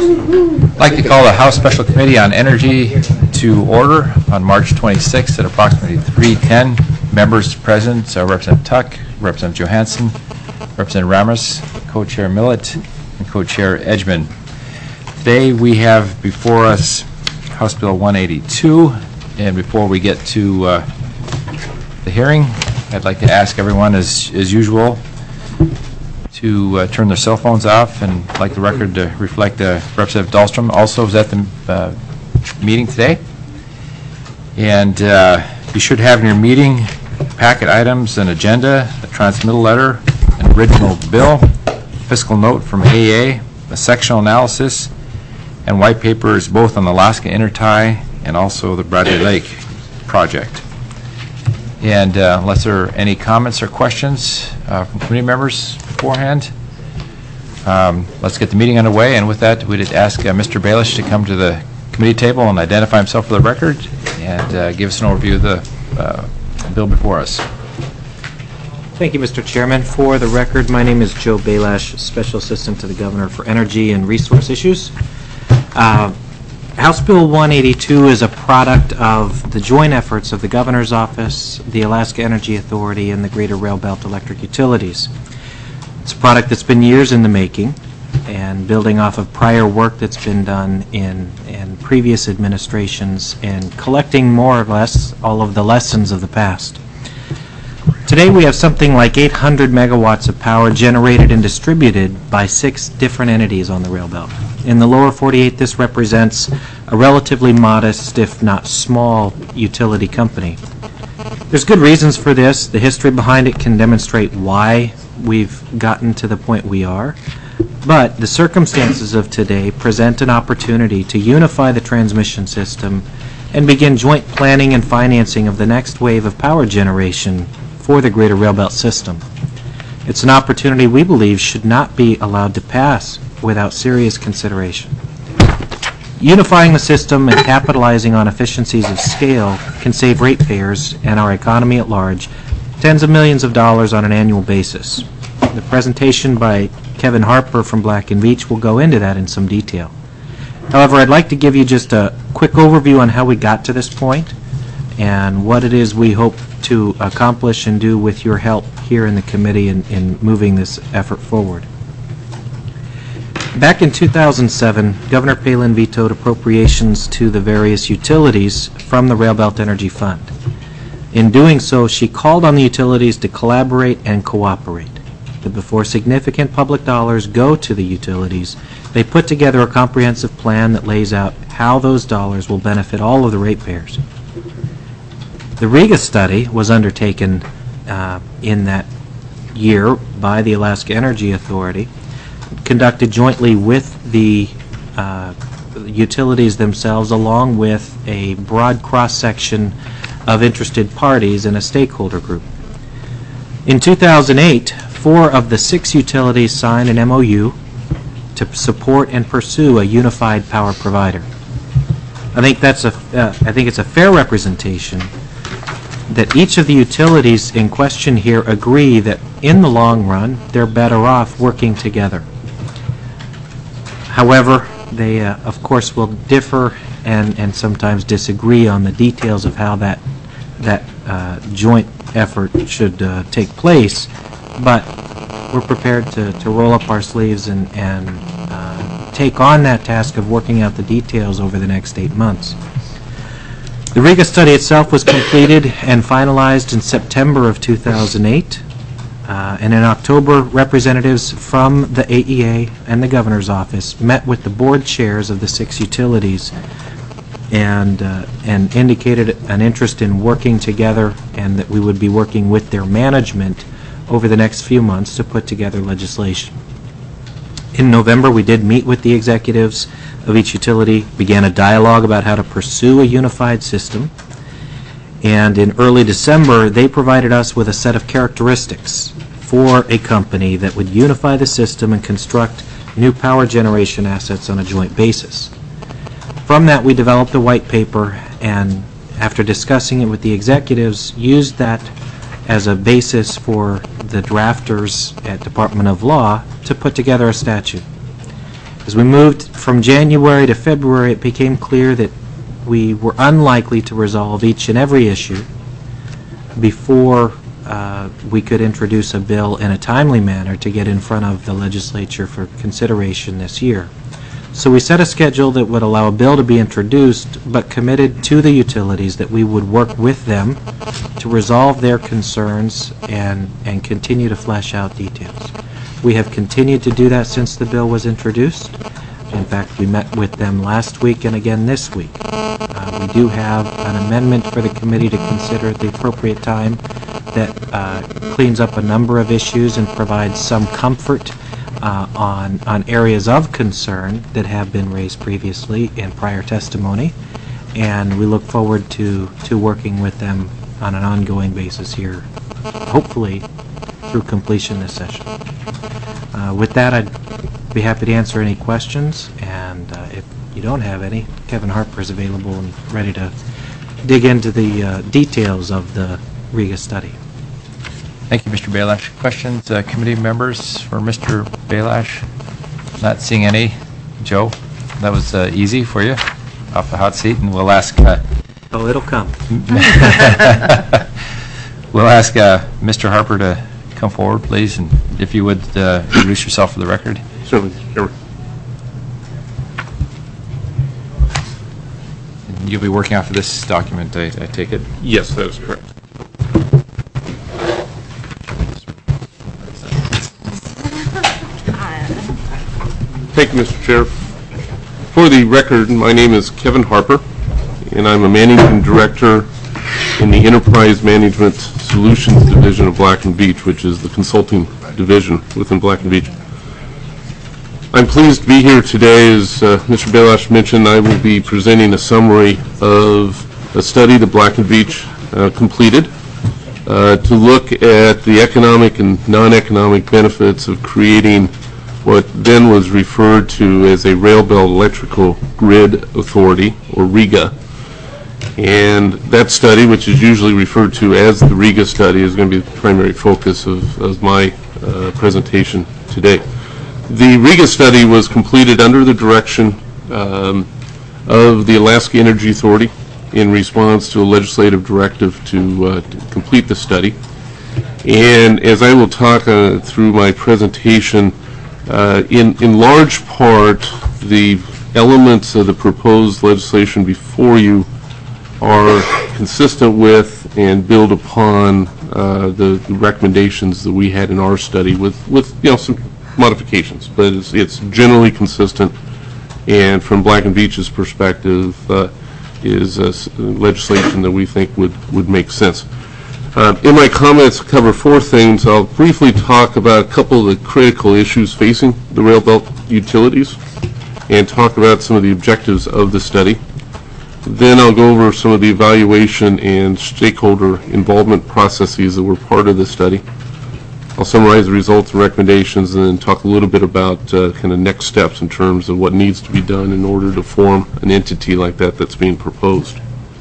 I'd like to call the House Special Committee on Energy to order on March 26th at approximately 3:10. Members present are Representative Tuck, Representative Johansson, Representative Ramos, Co-Chair Millett, and Co-Chair Edgman. Today we have before us House Bill 182, and before we get to the hearing, I'd like to ask everyone, as usual, to turn their cell phones off, and I'd like the record to reflect Representative Dahlstrom also is at the meeting today. And you should have in your meeting packet items, an agenda, a transmittal letter, an original bill, fiscal note from AA, a sectional analysis, and white papers both on the Alaska Intertie and also the Bradley Lake project. And unless there are any comments or questions from committee members beforehand, let's get the meeting underway. And with that, we'd ask Mr. Baelish to come to the committee table and identify himself for the record and give us an overview of the bill before us. Thank you, Mr. Chairman. For the record, my name is Joe Baelish, Special Assistant to the Governor for Energy and Resource Issues. House Bill 182 is a product of the joint efforts of the Governor's Office, the Alaska Energy Authority, and the Greater Rail Belt Electric Utilities. It's a product that's been years in the making and building off of prior work that's been done in previous administrations and collecting more or less all of the lessons of the past. Today we have something like 800 megawatts of power generated and distributed by 6 different entities on the rail belt. In the lower 48, this represents a relatively modest, if not small, utility company. There's good reasons for this. The history behind it can demonstrate why we've gotten to the point we are. But the circumstances of today present an opportunity to unify the transmission system and begin joint planning and financing of the next wave of power generation for the Greater Rail Belt system. It's an opportunity we believe should not be allowed to pass without serious consideration. Unifying the system and capitalizing on efficiencies of scale can save ratepayers and our economy at large tens of millions of dollars on an annual basis. The presentation by Kevin Harper from Black & Veatch will go into that in some detail. However, I'd like to give you just a quick overview on how we got to this point and what it is we hope to accomplish and do with your help here in the committee in moving this effort forward. Back in 2007, Governor Palin vetoed appropriations to the various utilities from the Rail Belt Energy Fund. In doing so, she called on the utilities to collaborate and cooperate. But before significant public dollars go to the utilities, they put together a comprehensive plan that lays out how those dollars will benefit all of the ratepayers. The Riga study was undertaken in that year by the Alaska Energy Authority, conducted jointly with the utilities themselves, along with a broad cross-section of interested parties and a stakeholder group. In 2008, 4 of the 6 utilities signed an MOU to support and pursue a unified power provider. I think it's a fair representation that each of the utilities in question here agree that in the long run they're better off working together. However, they of course will differ and sometimes disagree on the details of how that joint effort should take place, but we're prepared to roll up our sleeves and take on that task of working out the details over the next 8 months. The Riga study itself was completed and finalized in September of 2008, and in October, representatives from the AEA and the Governor's Office met with the board chairs of the 6 utilities and indicated an interest in working together and that we would be working with their management over the next few months to put together legislation. In November, we did meet with the executives of each utility, began a dialogue about how to pursue a unified system, and in early December, they provided us with a set of characteristics for a company that would unify the system and construct new power generation assets on a joint basis. From that, we developed a white paper, and after discussing it with the executives, used that as a basis for the drafters at Department of Law to put together a statute. As we moved from January to February, it became clear that we were unlikely to resolve each and every issue before we could introduce a bill in a timely manner to get in front of the legislature for consideration this year. So we set a schedule that would allow a bill to be introduced, but committed to the utilities that we would work with them to resolve their concerns and continue to flesh out details. We have continued to do that since the bill was introduced. In fact, we met with them last week and again this week. We do have an amendment for the committee to consider at the appropriate time that cleans up a number of issues and provides some comfort on areas of concern that have been raised previously in prior testimony, and we look forward to working with them on an ongoing basis here, hopefully through completion this session. With that, I'd be happy to answer any questions, and if you don't have any, Kevin Harper is available and ready to dig into the details of the RIGA study. Thank you, Mr. Belash. Questions, committee members for Mr. Belash? Not seeing any. Joe, that was easy for you, off the hot seat, and we'll ask... oh, it'll come. We'll ask Mr. Harper to come forward, please, and if you would introduce yourself for the record. Certainly, Chairman. And you'll be working off of this document, I take it? Yes, that is correct. Thank you, Mr. Chair. For the record, my name is Kevin Harper, and I'm a Managing Director in the Enterprise Management Solutions Division of Black & Veatch, which is the consulting division within Black & Veatch. I'm pleased to be here today. As Mr. Belash mentioned, I will be presenting a summary of a study that Black & Veatch completed to look at the economic and non-economic benefits of creating what then was referred to as a Rail Belt Electrical Grid Authority, or RIGA. And that study, which is usually referred to as the RIGA study, is going to be the primary focus of my presentation today. The RIGA study was completed under the direction of the Alaska Energy Authority in response to a legislative directive to complete the study. And as I will talk through my presentation, in large part, the elements of the proposed legislation before you are consistent with and build upon the recommendations that we had in our study with some modifications, but it's generally consistent, and from Black & Veatch's perspective, is legislation that we think would make sense. In my comments, I'll cover four things. I'll briefly talk about a couple of the critical issues facing the rail belt utilities and talk about some of the objectives of the study. Then I'll go over some of the evaluation and stakeholder involvement processes that were part of the study. I'll summarize the results and recommendations and then talk a little bit about kind of next steps in terms of what needs to be done in order to form an entity like that that's being proposed.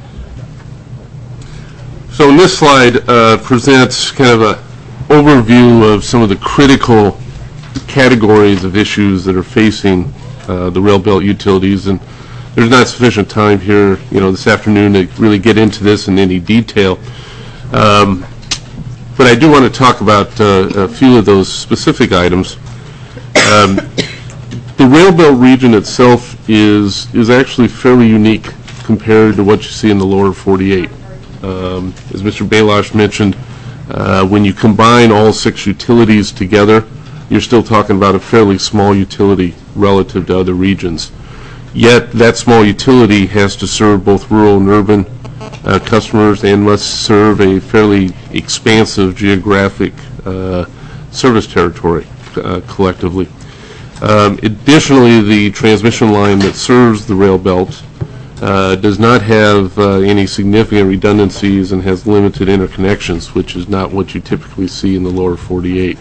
So this slide presents kind of an overview of some of the critical categories of issues that are facing the rail belt utilities, and there's not sufficient time here, this afternoon to really get into this in any detail. But I do want to talk about a few of those specific items. The rail belt region itself is actually fairly unique compared to what you see in the lower 48. As Mr. Belash mentioned, when you combine all 6 utilities together, you're still talking about a fairly small utility relative to other regions. Yet that small utility has to serve both rural and urban customers and must serve a fairly expansive geographic service territory collectively. Additionally, the transmission line that serves the rail belt does not have any significant redundancies and has limited interconnections, which is not what you typically see in the lower 48.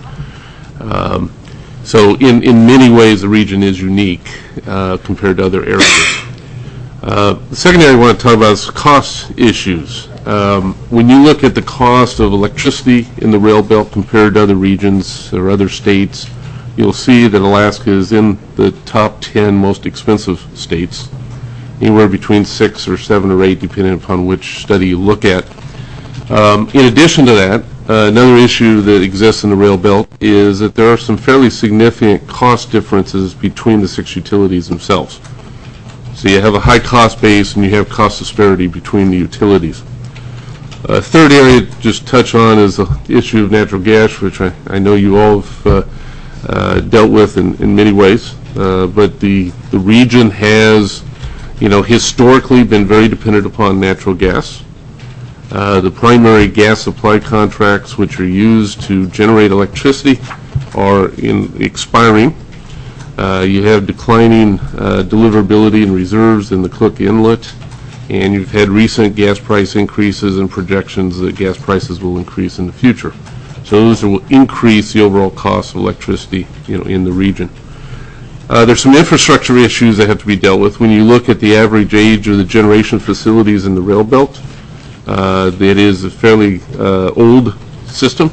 So in many ways, the region is unique compared to other areas. The second area I want to talk about is cost issues. When you look at the cost of electricity in the rail belt compared to other regions or other states, you'll see that Alaska is in the top 10 most expensive states, anywhere between 6 or 7 or 8, depending upon which study you look at. In addition to that, another issue that exists in the rail belt is that there are some fairly significant cost differences between the 6 utilities themselves. So you have a high cost base and you have cost disparity between the utilities. A third area to just touch on is the issue of natural gas, which I know you all have dealt with in many ways. But the region has, historically been very dependent upon natural gas. The primary gas supply contracts which are used to generate electricity are expiring. You have declining deliverability and reserves in the Cook Inlet, and you've had recent gas price increases and projections that gas prices will increase in the future. So those will increase the overall cost of electricity, in the region. There's some infrastructure issues that have to be dealt with. When you look at the average age of the generation facilities in the rail belt, it is a fairly old system,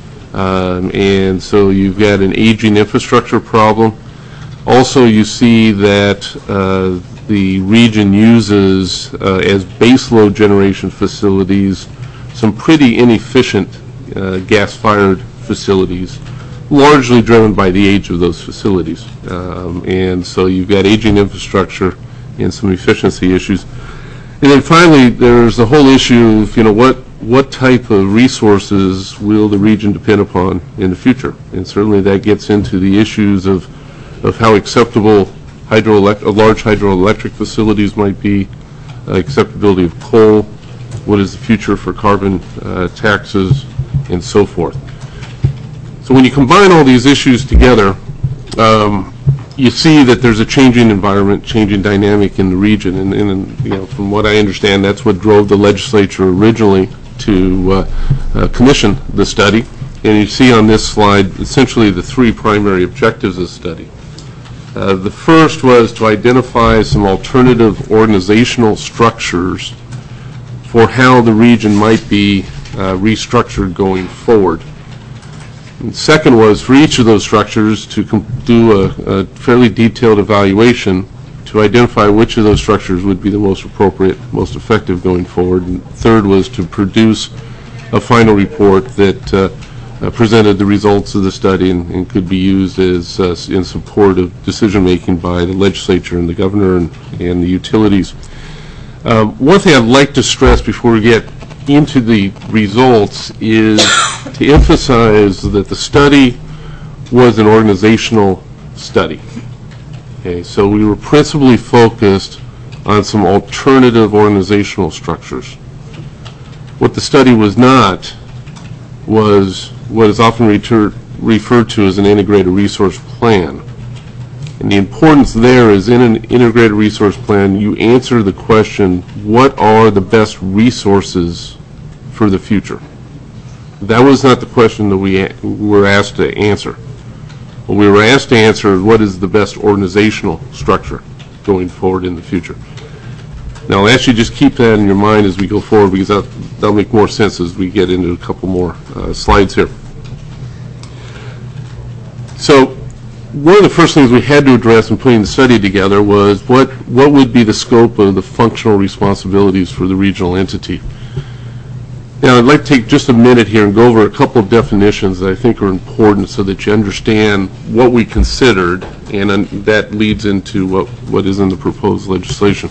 and so you've got an aging infrastructure problem. Also, you see that the region uses, as baseload generation facilities, some pretty inefficient gas-fired facilities, largely driven by the age of those facilities. And so you've got aging infrastructure and some efficiency issues. And then finally, there's the whole issue of, what type of resources will the region depend upon in the future? And certainly that gets into the issues of how acceptable large hydroelectric facilities might be, acceptability of coal, what is the future for carbon taxes, and so forth. So when you combine all these issues together, you see that there's a changing environment, changing dynamic in the region, and from what I understand, that's what drove the legislature originally to commission the study. And you see on this slide essentially the 3 primary objectives of the study. The first was to identify some alternative organizational structures for how the region might be restructured going forward. And second was for each of those structures to do a fairly detailed evaluation to identify which of those structures would be the most appropriate, most effective going forward. And third was to produce a final report that presented the results of the study and could be used as in support of decision-making by the legislature and the governor and the utilities. One thing I'd like to stress before we get into the results is to emphasize that the study was an organizational study. Okay, so we were principally focused on some alternative organizational structures. What the study was not was what is often referred to as an integrated resource plan. And the importance there is in an integrated resource plan, you answer the question, what are the best resources for the future? That was not the question that we were asked to answer. What we were asked to answer is what is the best organizational structure going forward in the future. Now, I'll ask you just keep that in your mind as we go forward, because that'll make more sense as we get into a couple more slides here. So one of the first things we had to address in putting the study together was what would be the scope of the functional responsibilities for the regional entity. Now, I'd like to take just a minute here and go over a couple of definitions that I think are important so that you understand what we considered, and that leads into what is in the proposed legislation.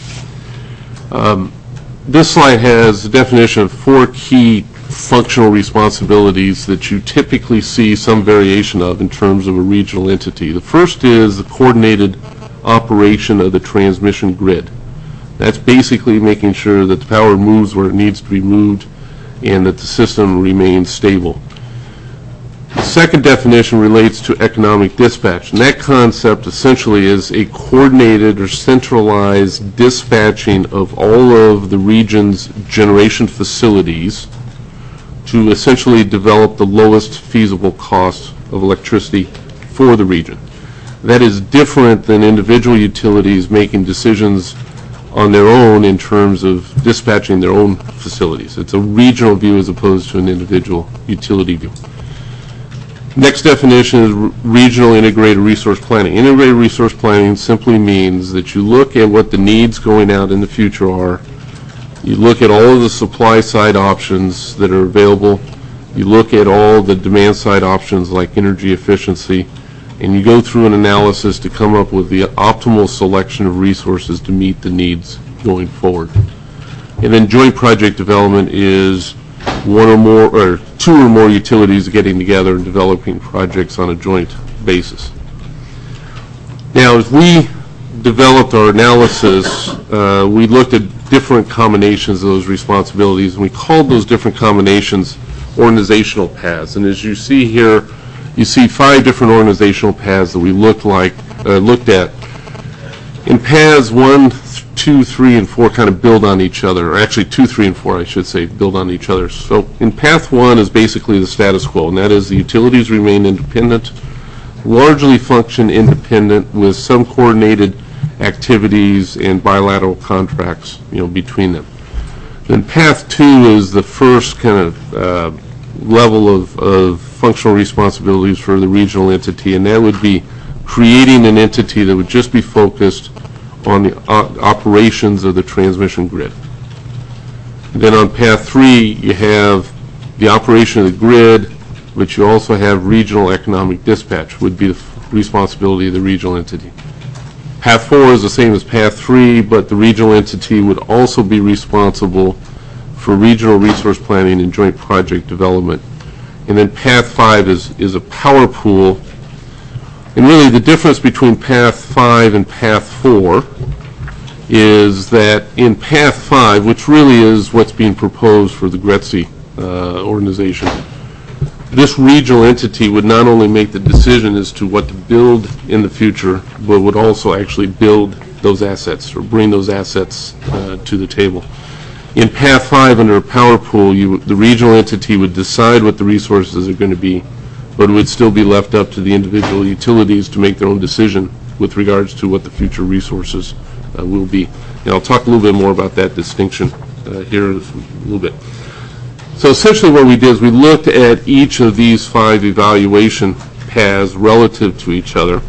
This slide has a definition of 4 key functional responsibilities that you typically see some variation of in terms of a regional entity. The first is the coordinated operation of the transmission grid. That's basically making sure that the power moves where it needs to be moved and that the system remains stable. The second definition relates to economic dispatch, and that concept essentially is a coordinated or centralized dispatching of all of the region's generation facilities to essentially develop the lowest feasible cost of electricity for the region. That is different than individual utilities making decisions on their own in terms of dispatching their own facilities. It's a regional view as opposed to an individual utility view. Next definition is regional integrated resource planning. Integrated resource planning simply means that you look at what the needs going out in the future are. You look at all of the supply side options that are available. You look at all the demand side options like energy efficiency, and you go through an analysis to come up with the optimal selection of resources to meet the needs going forward. And then joint project development is one or more, or two or more utilities getting together and developing projects on a joint basis. Now, as we developed our analysis, we looked at different combinations of those responsibilities, and we called those different combinations organizational paths. And as you see here, you see 5 different organizational paths that we looked at. In paths 1, 2, 3, and 4 kind of build on each other, or actually 2, 3, and 4, I should say, build on each other. So in path 1 is basically the status quo, and that is the utilities remain independent, largely function independent with some coordinated activities and bilateral contracts, between them. Then path 2 is the first kind of level of functional responsibilities for the regional entity, and that would be creating an entity that would just be focused on the operations of the transmission grid. Then on path 3, you have the operation of the grid, but you also have regional economic dispatch would be the responsibility of the regional entity. Path 4 is the same as path 3, but the regional entity would also be responsible for regional resource planning and joint project development. And then path 5 is a power pool. And really the difference between path 5 and path 4 is that in path 5, which really is what's being proposed for the GRETC organization, this regional entity would not only make the decision as to what to build in the future, but would also actually build those assets or bring those assets to the table. In path 5 under a power pool, the regional entity would decide what the resources are going to be, but it would still be left up to the individual utilities to make their own decision with regards to what the future resources will be. And I'll talk a little bit more about that distinction here in a little bit. So essentially what we did is we looked at each of these 5 evaluation paths relative to each other.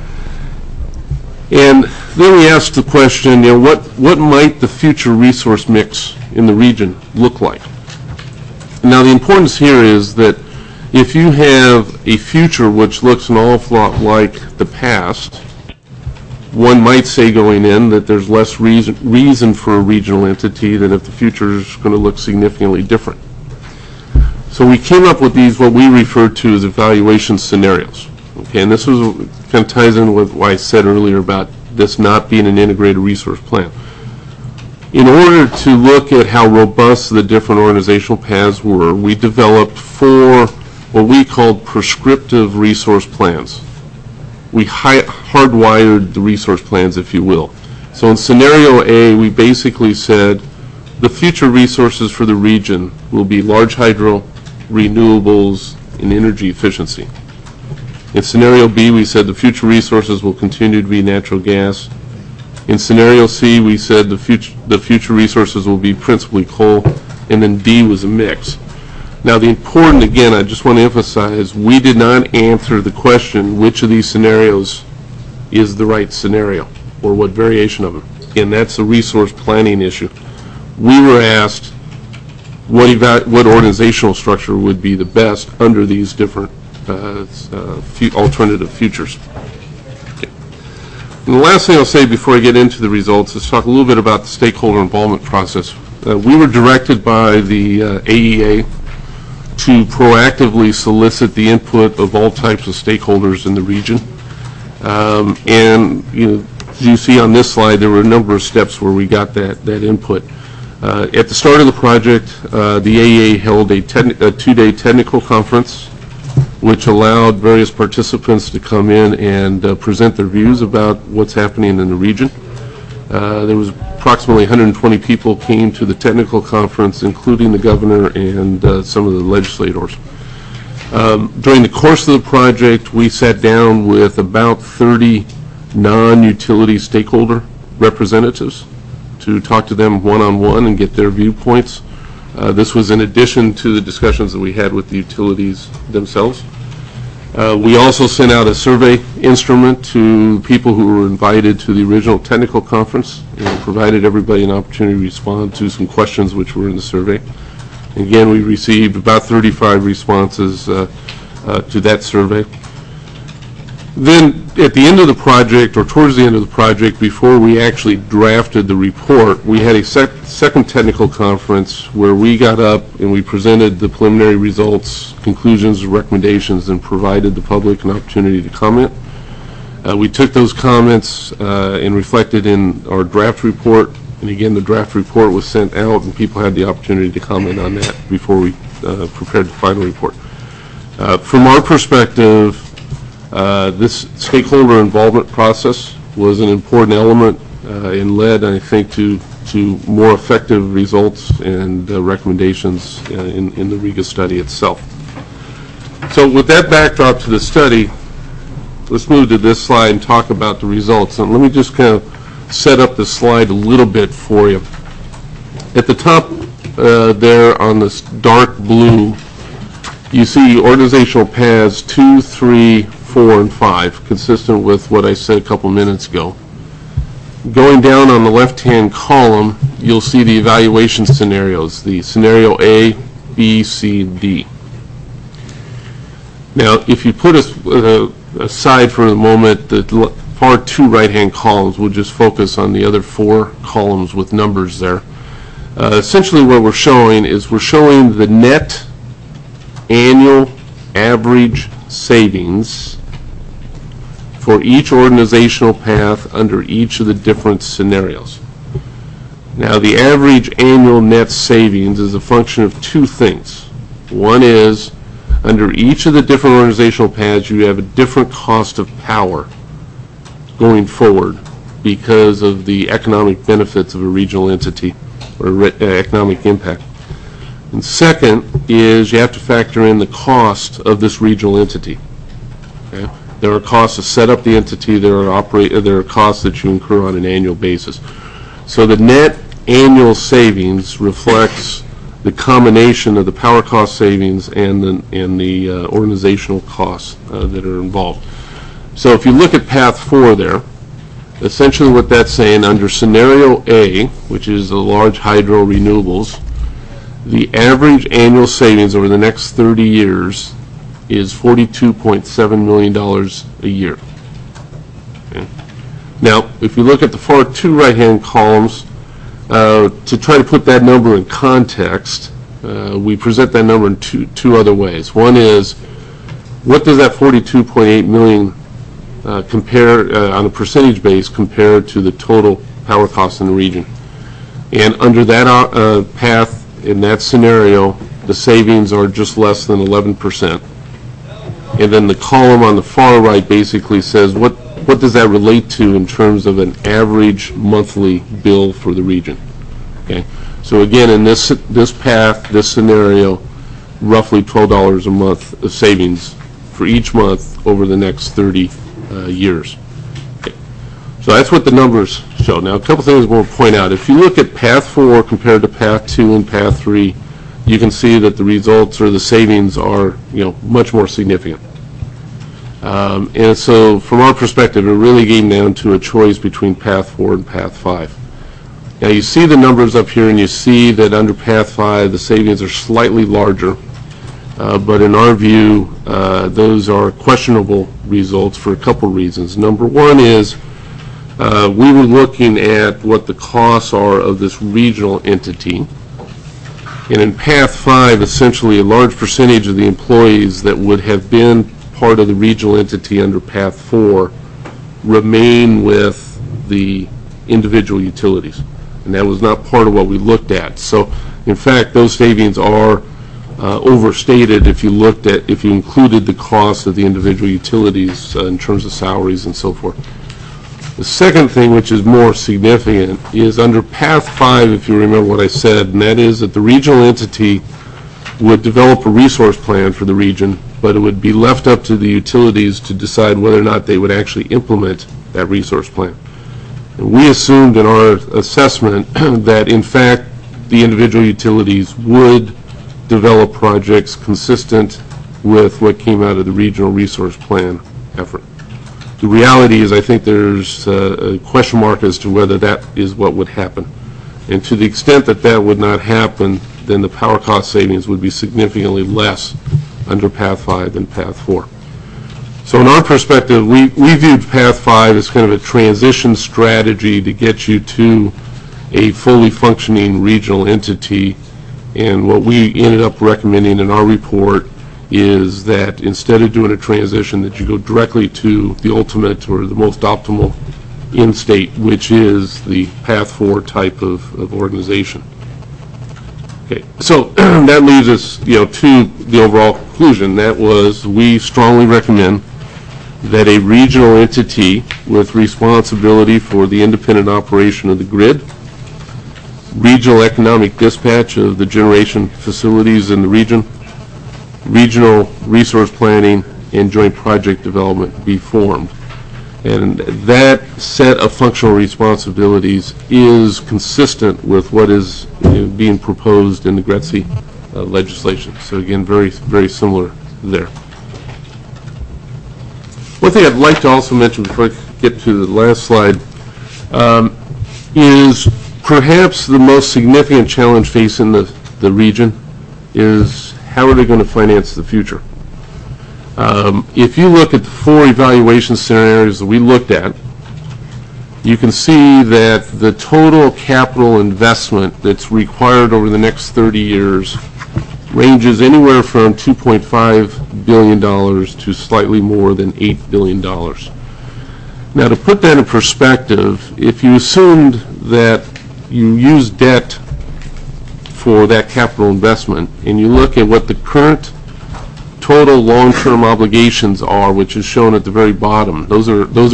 And then we asked the question, what might the future resource mix in the region look like? Now the importance here is that if you have a future which looks an awful lot like the past, one might say going in that there's less reason for a regional entity than if the future is going to look significantly different. So we came up with these, what we refer to as evaluation scenarios. Okay, and this was kind of ties in with what I said earlier about this not being an integrated resource plan. In order to look at how robust the different organizational paths were, we developed 4 what we called prescriptive resource plans. We hardwired the resource plans, if you will. So in scenario A, we basically said the future resources for the region will be large hydro, renewables, and energy efficiency. In scenario B, we said the future resources will continue to be natural gas. In scenario C, we said the future resources will be principally coal, and then D was a mix. Now the important, again, I just want to emphasize, we did not answer the question which of these scenarios is the right scenario, or what variation of them. Again, that's a resource planning issue. We were asked what organizational structure would be the best under these different alternative futures. Okay. And the last thing I'll say before I get into the results is talk a little bit about the stakeholder involvement process. We were directed by the AEA to proactively solicit the input of all types of stakeholders in the region. And as you see on this slide, there were a number of steps where we got that input. At the start of the project, the AEA held a 2-day technical conference, which allowed various participants to come in and present their views about what's happening in the region. There was approximately 120 people came to the technical conference, including the governor and some of the legislators. During the course of the project, we sat down with about 30 non-utility stakeholder representatives to talk to them one-on-one and get their viewpoints. This was in addition to the discussions that we had with the utilities themselves. We also sent out a survey instrument to people who were invited to the original technical conference and provided everybody an opportunity to respond to some questions which were in the survey. Again, we received about 35 responses to that survey. Then at the end of the project, or towards the end of the project, before we actually drafted the report, we had a second technical conference where we got up and we presented the preliminary results, conclusions, recommendations, and provided the public an opportunity to comment. We took those comments and reflected in our draft report, and again, the draft report was sent out and people had the opportunity to comment on that before we prepared the final report. From our perspective, this stakeholder involvement process was an important element and led, I think, to more effective results and recommendations in the RIGA study itself. So with that backdrop to the study, let's move to this slide and talk about the results. And let me just kind of set up the slide a little bit for you. At the top there on this dark blue, you see organizational paths 2, 3, 4, and 5, consistent with what I said a couple minutes ago. Going down on the left-hand column, you'll see the evaluation scenarios, the scenario A, B, C, D. Now, if you put aside for the moment the far two right-hand columns, we'll just focus on the other four columns with numbers there. Essentially what we're showing is we're showing the net annual average savings for each organizational path under each of the different scenarios. Now, the average annual net savings is a function of two things. One is, under each of the different organizational paths, you have a different cost of power going forward because of the economic benefits of a regional entity or economic impact. And second is you have to factor in the cost of this regional entity. Okay? There are costs to set up the entity. There are costs that you incur on an annual basis. So the net annual savings reflects the combination of the power cost savings and the organizational costs that are involved. So if you look at path 4 there, essentially what that's saying, under scenario A, which is the large hydro renewables, the average annual savings over the next 30 years is $42.7 million a year. Okay. Now, if you look at the far two right-hand columns, to try to put that number in context, we present that number in two other ways. One is, what does that 42.8 million compare on a percentage base compared to the total power costs in the region? And under that path, in that scenario, the savings are just less than 11%. And then the column on the far right basically says what does that relate to in terms of an average monthly bill for the region. Okay, so again, in this path, this scenario, roughly $12 a month of savings for each month over the next 30 years. Okay. So that's what the numbers show. Now, a couple things we'll point out. If you look at path 4 compared to path 2 and path 3, you can see that the results or the savings are, much more significant. And so, from our perspective, it really came down to a choice between path 4 and path 5. Now, you see the numbers up here, and you see that under path 5, the savings are slightly larger. But in our view, those are questionable results for a couple reasons. Number one is we were looking at what the costs are of this regional entity. And in path 5, essentially a large percentage of the employees that would have been part of the regional entity under path 4 remain with the individual utilities. And that was not part of what we looked at. So, in fact, those savings are overstated if you included the cost of the individual utilities in terms of salaries and so forth. The second thing, which is more significant, is under path 5, if you remember what I said, and that is that the regional entity would develop a resource plan for the region, but it would be left up to the utilities to decide whether or not they would actually implement that resource plan. And we assumed in our assessment that, in fact, the individual utilities would develop projects consistent with what came out of the regional resource plan effort. The reality is I think there's a question mark as to whether that is what would happen. And to the extent that that would not happen, then the power cost savings would be significantly less under Path 5 than Path 4. So in our perspective, we viewed Path 5 as kind of a transition strategy to get you to a fully functioning regional entity. And what we ended up recommending in our report is that instead of doing a transition, that you go directly to the ultimate or the most optimal end state, which is the Path 4 type of organization. Okay, so that leads us, to the overall conclusion. That was, we strongly recommend that a regional entity with responsibility for the independent operation of the grid, regional economic dispatch of the generation facilities in the region, regional resource planning, and joint project development be formed. And that set of functional responsibilities is consistent with what is being proposed in the GRETC legislation. So again, very, very similar there. One thing I'd like to also mention before I get to the last slide is perhaps the most significant challenge facing the region is how are they going to finance the future? If you look at the 4 evaluation scenarios that we looked at, you can see that the total capital investment that's required over the next 30 years ranges anywhere from $2.5 billion to slightly more than $8 billion. Now, to put that in perspective, if you assumed that you use debt for that capital investment, and you look at what the current total long-term obligations are, which is shown at the very bottom, those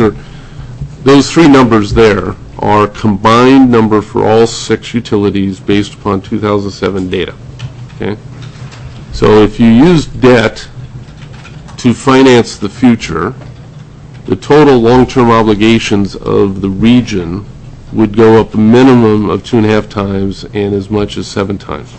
3 numbers there are combined number for all 6 utilities based upon 2007 data. Okay, so if you use debt to finance the future, the total long-term obligations of the region would go up a minimum of 2.5 times and as much as 7 times.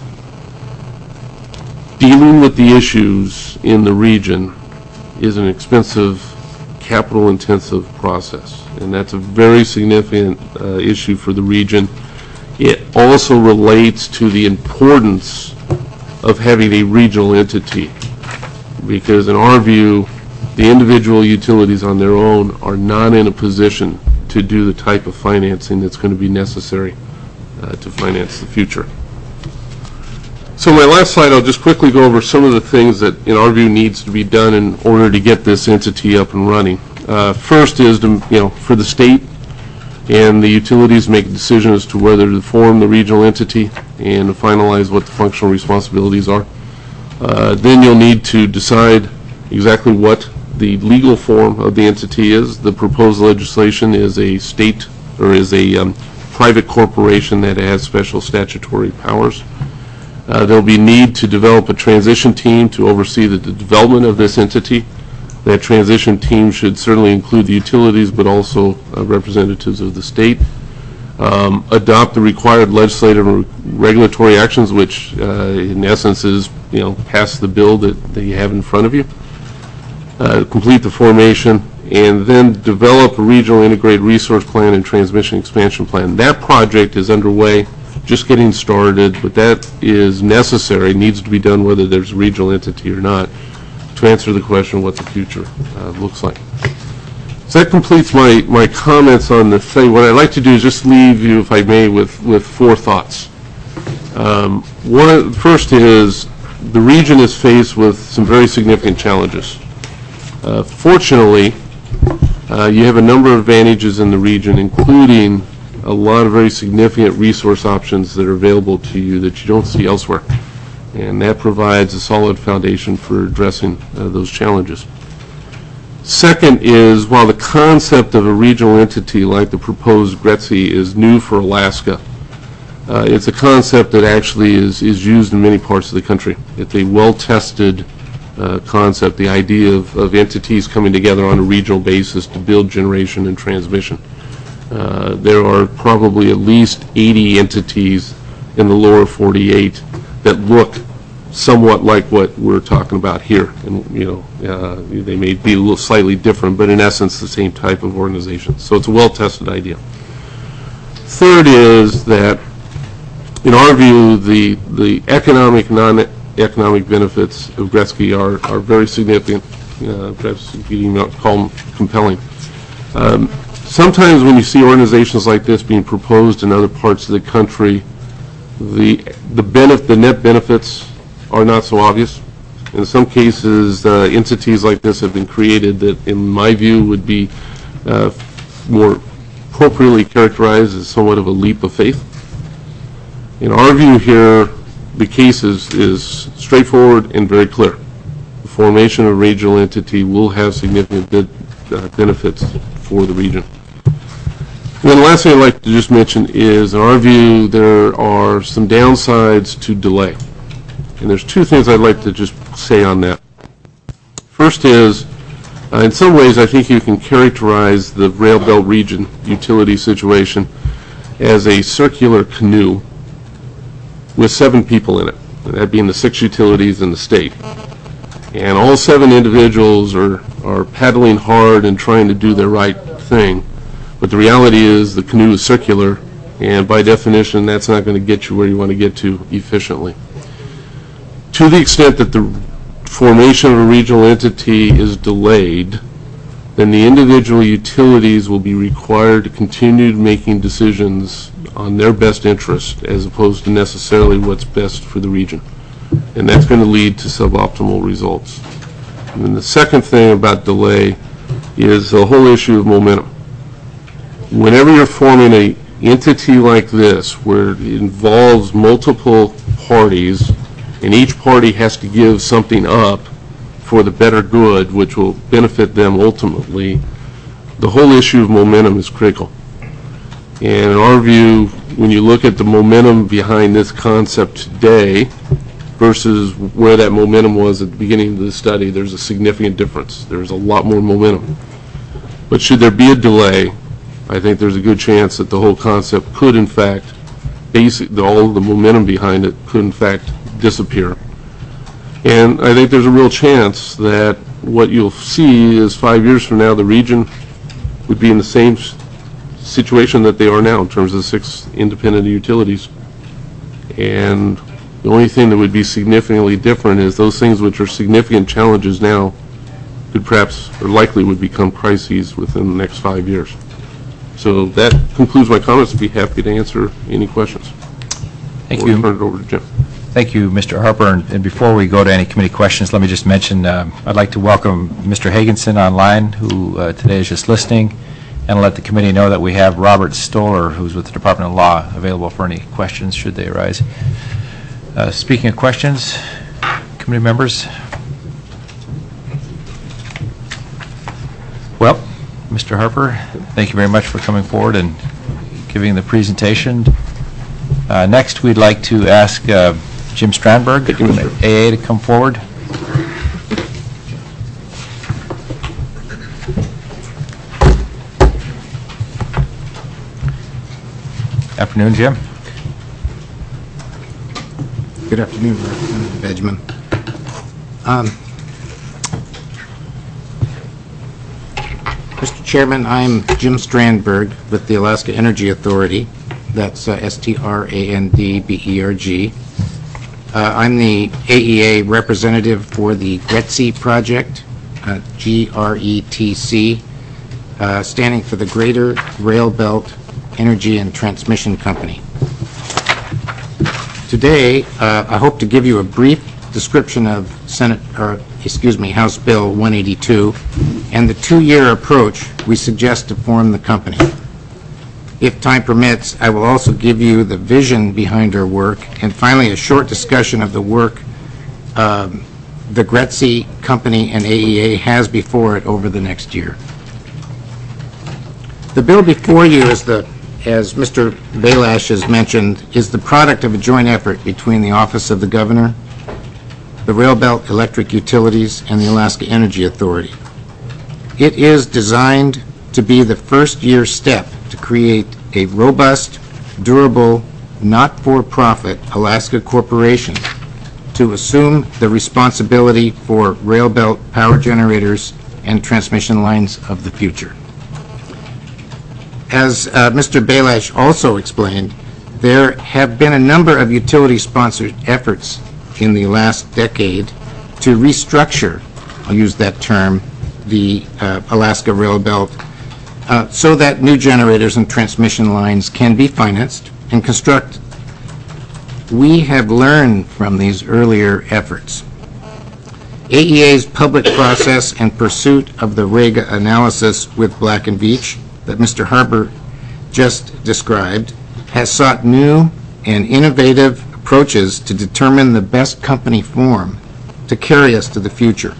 Dealing with the issues in the region is an expensive, capital-intensive process, and that's a very significant issue for the region. It also relates to the importance of having a regional entity, because in our view, the individual utilities on their own are not in a position to do the type of financing that's going to be necessary to finance the future. So my last slide, I'll just quickly go over some of the things that, in our view, needs to be done in order to get this entity up and running. First is, for the state and the utilities make a decision as to whether to form the regional entity and to finalize what the functional responsibilities are. Then you'll need to decide exactly what the legal form of the entity is. The proposed legislation is a state or is a private corporation that has special statutory powers. There'll be need to develop a transition team to oversee the development of this entity. That transition team should certainly include the utilities, but also representatives of the state. Adopt the required legislative and regulatory actions, which in essence is, pass the bill that you have in front of you. Complete the formation, and then develop a regional integrated resource plan and transmission expansion plan. That project is underway, just getting started, but that is necessary, needs to be done whether there's a regional entity or not, to answer the question what the future looks like. So that completes my comments on the thing. What I'd like to do is just leave you, if I may, with 4 thoughts. First is the region is faced with some very significant challenges. Fortunately, you have a number of advantages in the region, including a lot of very significant resource options that are available to you that you don't see elsewhere. And that provides a solid foundation for addressing those challenges. Second is, while the concept of a regional entity like the proposed GRETC is new for Alaska, it's a concept that actually is used in many parts of the country. It's a well-tested concept, the idea of entities coming together on a regional basis to build generation and transmission. There are probably at least 80 entities in the lower 48 that look somewhat like what we're talking about here. And, they may be a little slightly different, but in essence, the same type of organization. So it's a well-tested idea. Third is that, in our view, the economic, non-economic benefits of Gretzky are very significant. Perhaps you could even call them compelling. Sometimes when you see organizations like this being proposed in other parts of the country, the net benefits are not so obvious. In some cases, entities like this have been created that, in my view, would be more appropriately characterized as somewhat of a leap of faith. In our view here, the case is straightforward and very clear. The formation of a regional entity will have significant benefits for the region. And then the last thing I'd like to just mention is, in our view, there are some downsides to delay. And there's two things I'd like to just say on that. First is, in some ways, I think you can characterize the Rail Belt region utility situation as a circular canoe with 7 people in it, that being the 6 utilities in the state. And all 7 individuals are paddling hard and trying to do the right thing. But the reality is the canoe is circular, and by definition, that's not going to get you where you want to get to efficiently. To the extent that the formation of a regional entity is delayed, then the individual utilities will be required to continue making decisions on their best interest as opposed to necessarily what's best for the region. And that's going to lead to suboptimal results. And then the second thing about delay is the whole issue of momentum. Whenever you're forming an entity like this, where it involves multiple parties, and each party has to give something up for the better good, which will benefit them ultimately, the whole issue of momentum is critical. And in our view, when you look at the momentum behind this concept today versus where that momentum was at the beginning of the study, there's a significant difference. There's a lot more momentum. But should there be a delay, I think there's a good chance that the whole concept could, in fact, all the momentum behind it could, in fact, disappear. And I think there's a real chance that what you'll see is 5 years from now, the region would be in the same situation that they are now in terms of the 6 independent utilities. And the only thing that would be significantly different is those things which are significant challenges now could perhaps or likely would become crises within the next 5 years. So that concludes my comments. I'd be happy to answer any questions. Thank you. I'll turn it over to Jim. Thank you, Mr. Harper. And before we go to any committee questions, let me just mention I'd like to welcome Mr. Hagenson online, who today is just listening, and let the committee know that we have Robert Stoller, who's with the Department of Law, available for any questions should they arise. Speaking of questions, committee members. Well, Mr. Harper, thank you very much for coming forward and giving the presentation. Next, we'd like to ask Jim Strandberg from the AA to come forward. Afternoon, Jim. Good afternoon, Representative Benjamin. Mr. Chairman, I'm Jim Strandberg with the Alaska Energy Authority. That's STRANDBERG. I'm the AEA representative for the GRETC project, GRETC, standing for the Greater Rail Belt Energy and Transmission Company. Today, I hope to give you a brief description of House Bill 182 and the 2-year approach we suggest to form the company. If time permits, I will also give you the vision behind our work, and finally a short discussion of the work the GRETC company and AEA has before it over the next year. The bill before you, as Mr. Belash has mentioned, is the product of a joint effort between the Office of the Governor, the Rail Belt Electric Utilities, and the Alaska Energy Authority. It is designed to be the first-year step to create a robust, durable, not-for-profit Alaska corporation to assume the responsibility for rail belt power generators and transmission lines of the future. As Mr. Belash also explained, there have been a number of utility-sponsored efforts in the last decade to restructure, I'll use that term, the Alaska Rail Belt so that new generators and transmission lines can be financed and constructed. We have learned from these earlier efforts. AEA's public process and pursuit of the REGA analysis with Black & Veatch that Mr. Harper just described has sought new and innovative approaches to determine the best company form to carry us to the future.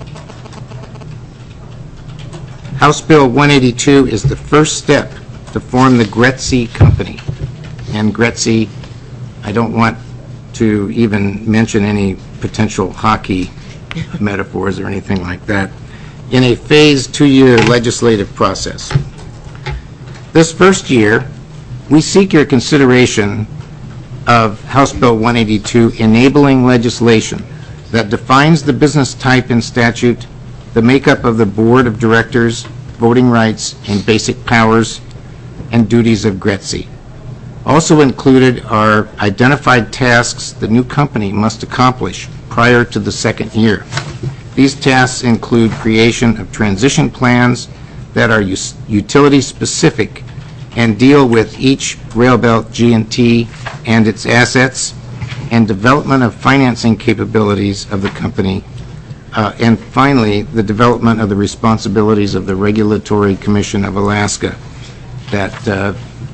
House Bill 182 is the first step to form the GRETC Company. And GRETC, I don't want to even mention any potential hockey metaphors or anything like that, in a phased 2-year legislative process. This first year, we seek your consideration of House Bill 182 enabling legislation that defines the business type in statute, the makeup of the board of directors, voting rights, and basic powers and duties of GRETC. Also included are identified tasks the new company must accomplish prior to the second year. These tasks include creation of transition plans that are utility-specific and deal with each railbelt G&T and its assets, and development of financing capabilities of the company, and finally, the development of the responsibilities of the Regulatory Commission of Alaska that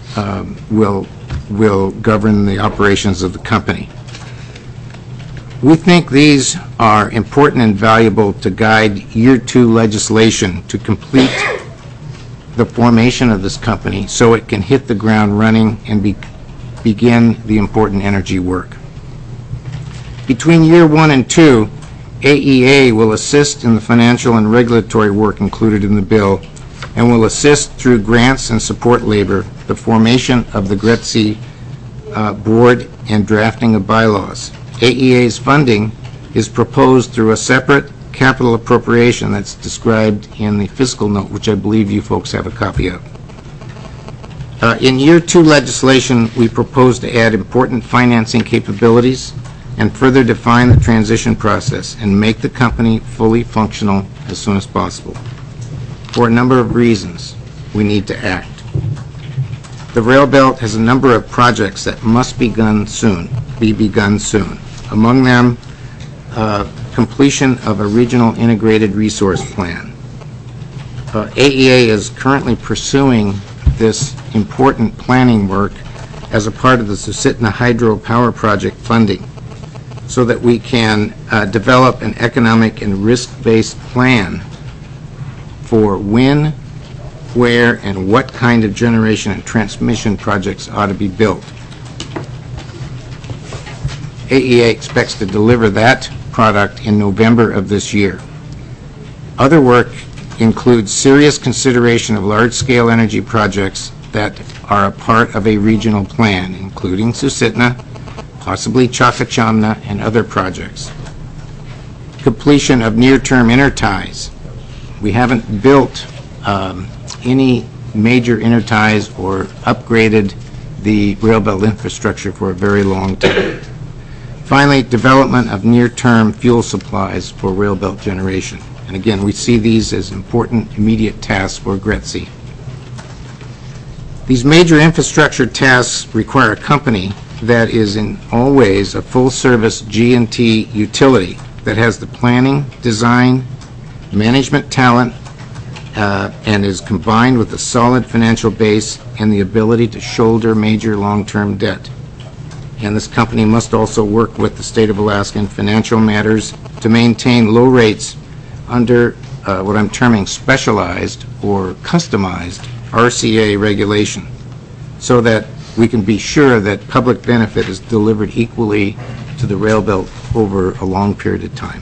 will govern the operations of the company. We think these are important and valuable to guide Year 2 legislation to complete the formation of this company so it can hit the ground running and begin the important energy work. Between Year 1 and 2, AEA will assist in the financial and regulatory work included in the bill and will assist through grants and support labor the formation of the GRETC board and drafting of bylaws. AEA's funding is proposed through a separate capital appropriation that's described in the fiscal note, which I believe you folks have a copy of. In Year 2 legislation, we propose to add important financing capabilities and further define the transition process and make the company fully functional as soon as possible. For a number of reasons, we need to act. The rail belt has a number of projects that must be begun soon. Among them, completion of a regional integrated resource plan. AEA is currently pursuing this important planning work as a part of the Susitna Hydro Power Project funding so that we can develop an economic and risk-based plan for when, where, and what kind of generation and transmission projects ought to be built. AEA expects to deliver that product in November of this year. Other work includes serious consideration of large-scale energy projects that are a part of a regional plan, including Susitna, possibly Chakachamna, and other projects. Completion of near-term interties. We haven't built any major interties or upgraded the railbelt infrastructure for a very long time. Finally, development of near-term fuel supplies for railbelt generation. And again, we see these as important immediate tasks for GRETC. These major infrastructure tasks require a company that is in all ways a full-service G&T utility that has the planning, design, management talent, and is combined with a solid financial base and the ability to shoulder major long-term debt. And this company must also work with the state of Alaska in financial matters to maintain low rates under what I'm terming specialized or customized RCA regulation so that we can be sure that public benefit is delivered equally to the rail belt over a long period of time.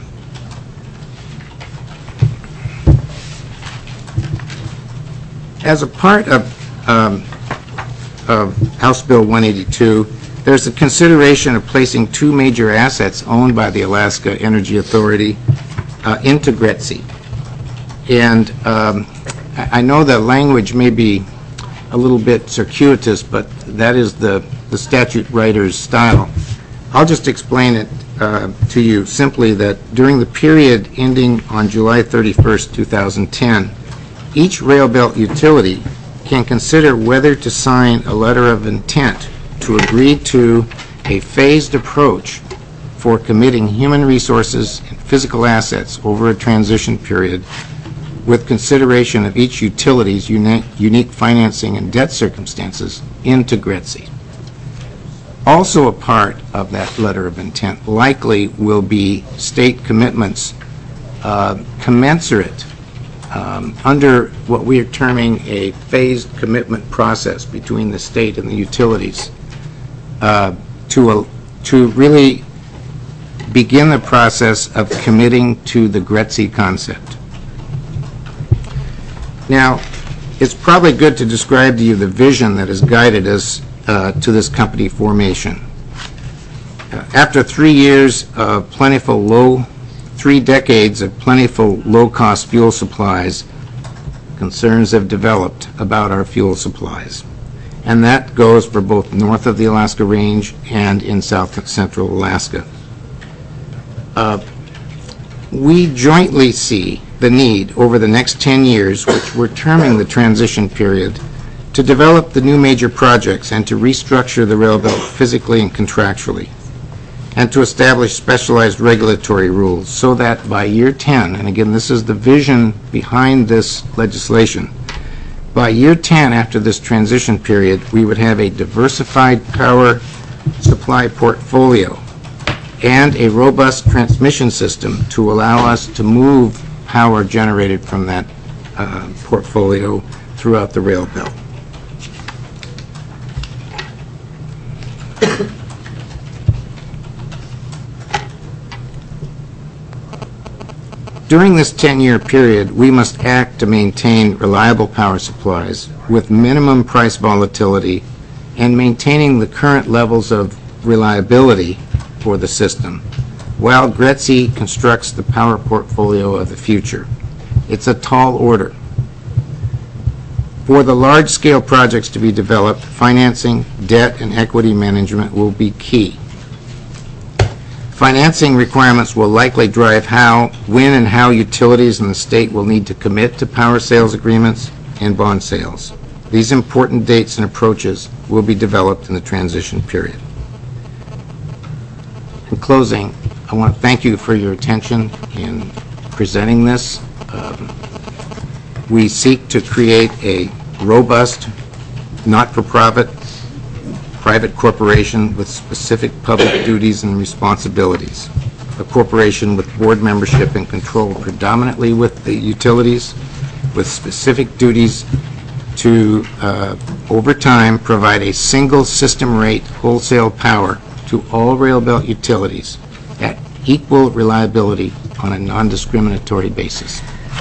As a part of House Bill 182, There's a consideration of placing two major assets owned by the Alaska Energy Authority into GRETC. And I know the language may be a little bit circuitous, but that is the statute writer's style. I'll just explain it to you simply that during the period ending on July 31st, 2010, each rail belt utility can consider whether to sign a letter of intent to agree to a phased approach for committing human resources and physical assets over a transition period with consideration of each utility's unique financing and debt circumstances into GRETC. Also a part of that letter of intent likely will be state commitments commensurate under what we are terming a phased commitment process between the state and the utilities to really begin the process of committing to the GRETC concept. Now, it's probably good to describe to you the vision that has guided us to this company formation. After 3 decades of plentiful low-cost fuel supplies, concerns have developed about our fuel supplies. And that goes for both north of the Alaska Range and in south central Alaska. We jointly see the need over the next 10 years, which we're terming the transition period, to develop the new major projects and to restructure the rail belt physically and contractually, and to establish specialized regulatory rules so that by year 10, and again this is the vision behind this legislation, by year 10 after this transition period we would have a diversified power supply portfolio and a robust transmission system to allow us to move power generated from that portfolio throughout the rail belt. During this 10-year period, we must act to maintain reliable power supplies with minimum price volatility and maintaining the current levels of reliability for the system, while GRETC constructs the power portfolio of the future. It's a tall order. For the large-scale projects to be developed, financing, debt, and equity management will be key. Financing requirements will likely drive when and how utilities in the state will need to commit to power sales agreements and bond sales. These important dates and approaches will be developed in the transition period. In closing, I want to thank you for your attention in presenting this. We seek to create a robust, not-for-profit, private corporation with specific public duties and responsibilities, a corporation with board membership and control predominantly with the utilities, with specific duties to, over time, provide a single system rate wholesale power to all rail belt utilities at equal reliability on a non-discriminatory basis.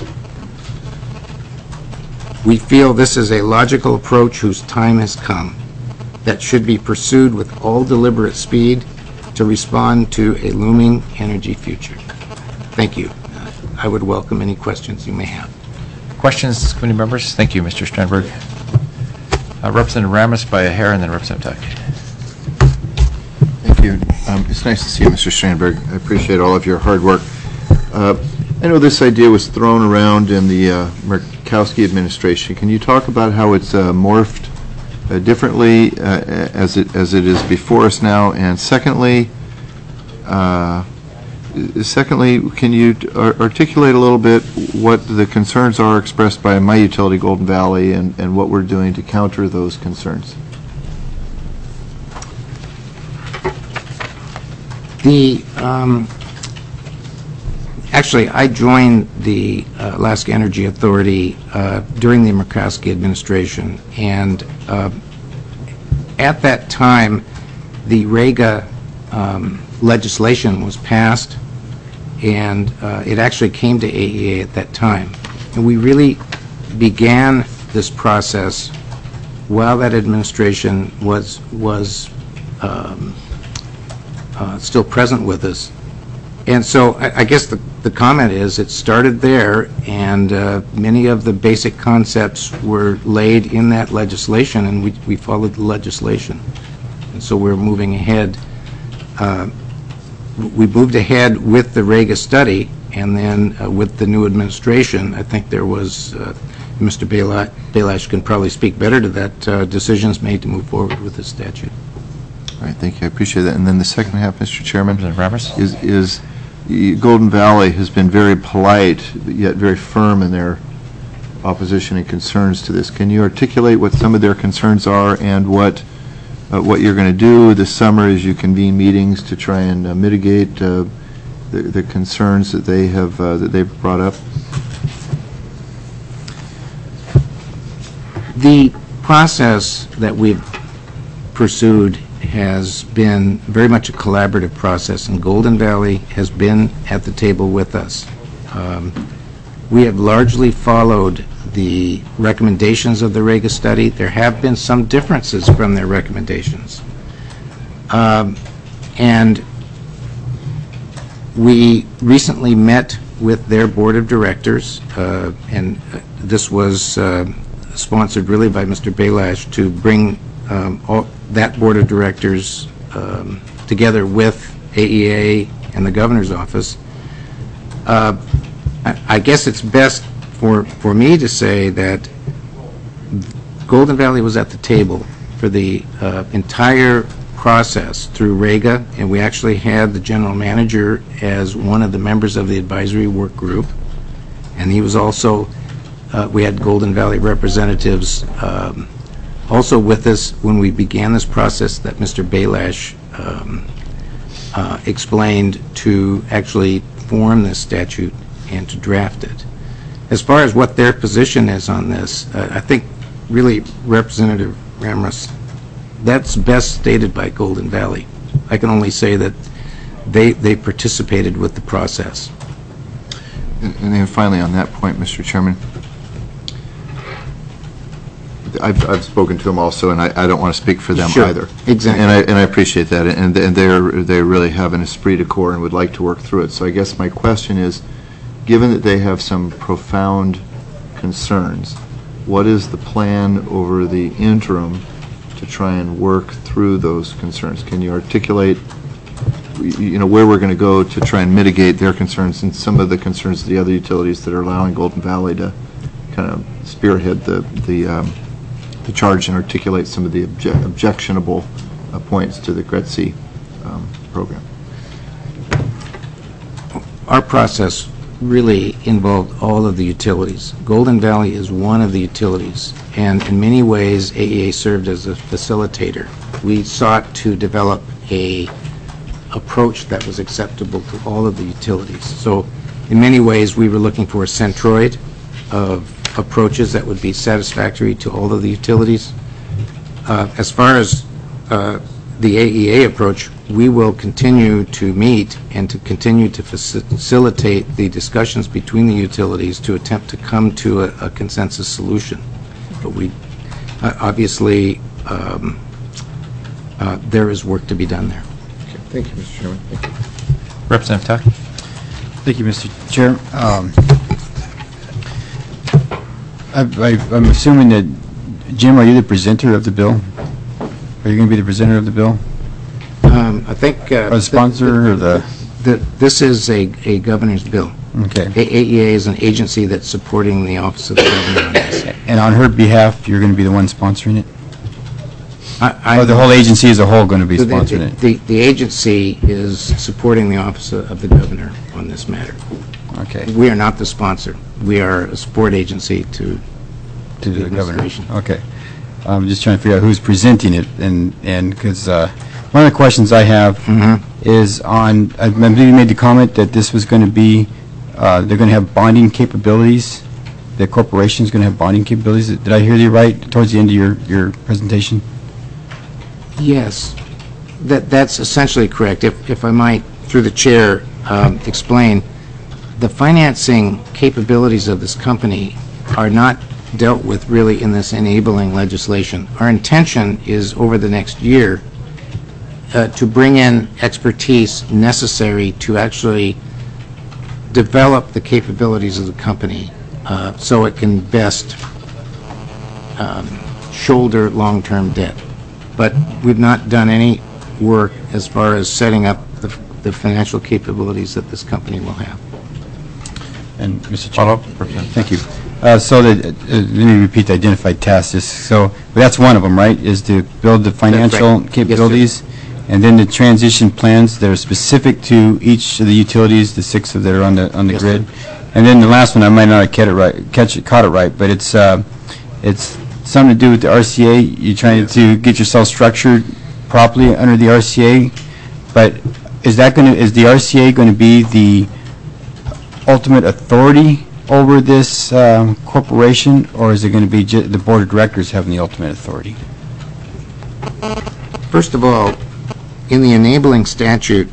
We feel this is a logical approach whose time has come, that should be pursued with all deliberate speed to respond to a looming energy future. Thank you. I would welcome any questions you may have. Questions, committee members? Thank you, Mr. Sternberg. Representative Ramos by a hair, and then Representative Tuck. Thank you. It's nice to see you, Mr. Sternberg. I appreciate all of your hard work. I know this idea was thrown around in the Murkowski administration. Can you talk about how it's morphed differently as it is before us now? And secondly, can you articulate a little bit what the concerns are expressed by my utility, Golden Valley, and what we're doing to counter those concerns? Actually, I joined the Alaska Energy Authority during the Murkowski administration, and at that time, the REGA legislation was passed, and it actually came to AEA at that time. And we really began this process while that administration was still present with us. And so I guess the comment is it started there, and many of the basic concepts were laid in that legislation, and we followed the legislation. And so we're moving ahead. We moved ahead with the Rega study, and then with the new administration, I think there was, Mr. Belash can probably speak better to that, decisions made to move forward with this statute. All right, thank you, I appreciate that. And then the second half, Mr. Chairman, Representative Ramos? is Golden Valley has been very polite, but yet very firm in their opposition and concerns to this. Can you articulate what some of their concerns are and what you're going to do this summer as you convene meetings to try and mitigate the concerns that they have that they've brought up? The process that we've pursued has been very much a collaborative process, and Golden Valley has been at the table with us. We have largely followed the recommendations of the Rega study. There have been some differences from their recommendations. And we recently met with their board of directors, and this was sponsored really by Mr. Belash to bring that board of directors together with AEA and the governor's office. I guess it's best for me to say that Golden Valley was at the table for the entire process through Rega, and we actually had the general manager as one of the members of the advisory work group, and he was also, we had Golden Valley representatives also with us when we began this process that Mr. Belash explained to actually form this statute and to draft it. As far as what their position is on this, I think really Representative Ramos, that's best stated by Golden Valley. I can only say that they participated with the process. And then finally on that point, Mr. Chairman, I've spoken to them also, and I don't want to speak for them Sure, either. exactly. And I appreciate that, and they really have an esprit de corps and would like to work through it. So I guess my question is, given that they have some profound concerns, what is the plan over the interim to try and work through those concerns? Can you articulate, where we're going to go to try and mitigate their concerns and some of the concerns of the other utilities that are allowing Golden Valley to kind of spearhead the charge and articulate some of the objectionable points to the GRETC program? Our process really involved all of the utilities. Golden Valley is one of the utilities, and in many ways AEA served as a facilitator. We sought to develop a approach that was acceptable to all of the utilities. So in many ways we were looking for a centroid of approaches that would be satisfactory to all of the utilities. As far as the AEA approach, we will continue to meet and to continue to facilitate the discussions between the utilities to attempt to come to a consensus solution. But we obviously there is work to be done there. Okay. Thank you, Mr. Chairman. Thank you. Representative Tuck? Thank you, Mr. Chair. I'm assuming that, Jim, are you the presenter of the bill? Are you going to be the presenter of the bill? I think Or the sponsor or the... This is a governor's bill. Okay. AEA is an agency that's supporting the office of the governor on this. And on her behalf, you're going to be the one sponsoring it? I- Or the whole agency as a whole going to be sponsoring it? The agency is supporting the office of the governor on this matter. Okay. We are not the sponsor. We are a support agency to To the governor? administration. Okay. I'm just trying to figure out who's presenting it, and because one of the questions I have is on, I believe you made the comment that this was going to be, they're going to have bonding capabilities, the corporation's going to have bonding capabilities. Did I hear you right towards the end of your presentation? Yes, that's essentially correct. If I might, through the chair, explain, the financing capabilities of this company are not dealt with really in this enabling legislation. Our intention is over the next year to bring in expertise necessary to actually develop the capabilities of the company so it can best shoulder long-term debt. But we've not done any work as far as setting up the financial capabilities that this company will have. And Mr. Chair. Follow-up? Thank you. So let me repeat the identified tasks. So that's one of them, right, is to build the financial Yes, sir. capabilities? And then the transition plans that are specific to each of the utilities, the 6 that are on the Yes, grid. sir. And then the last one, I might not have caught it right, but it's something to do with the RCA. You're trying to get yourself structured properly under the RCA. But is the RCA going to be the ultimate authority over this corporation, or is it going to be the board of directors having the ultimate authority? First of all, in the enabling statute,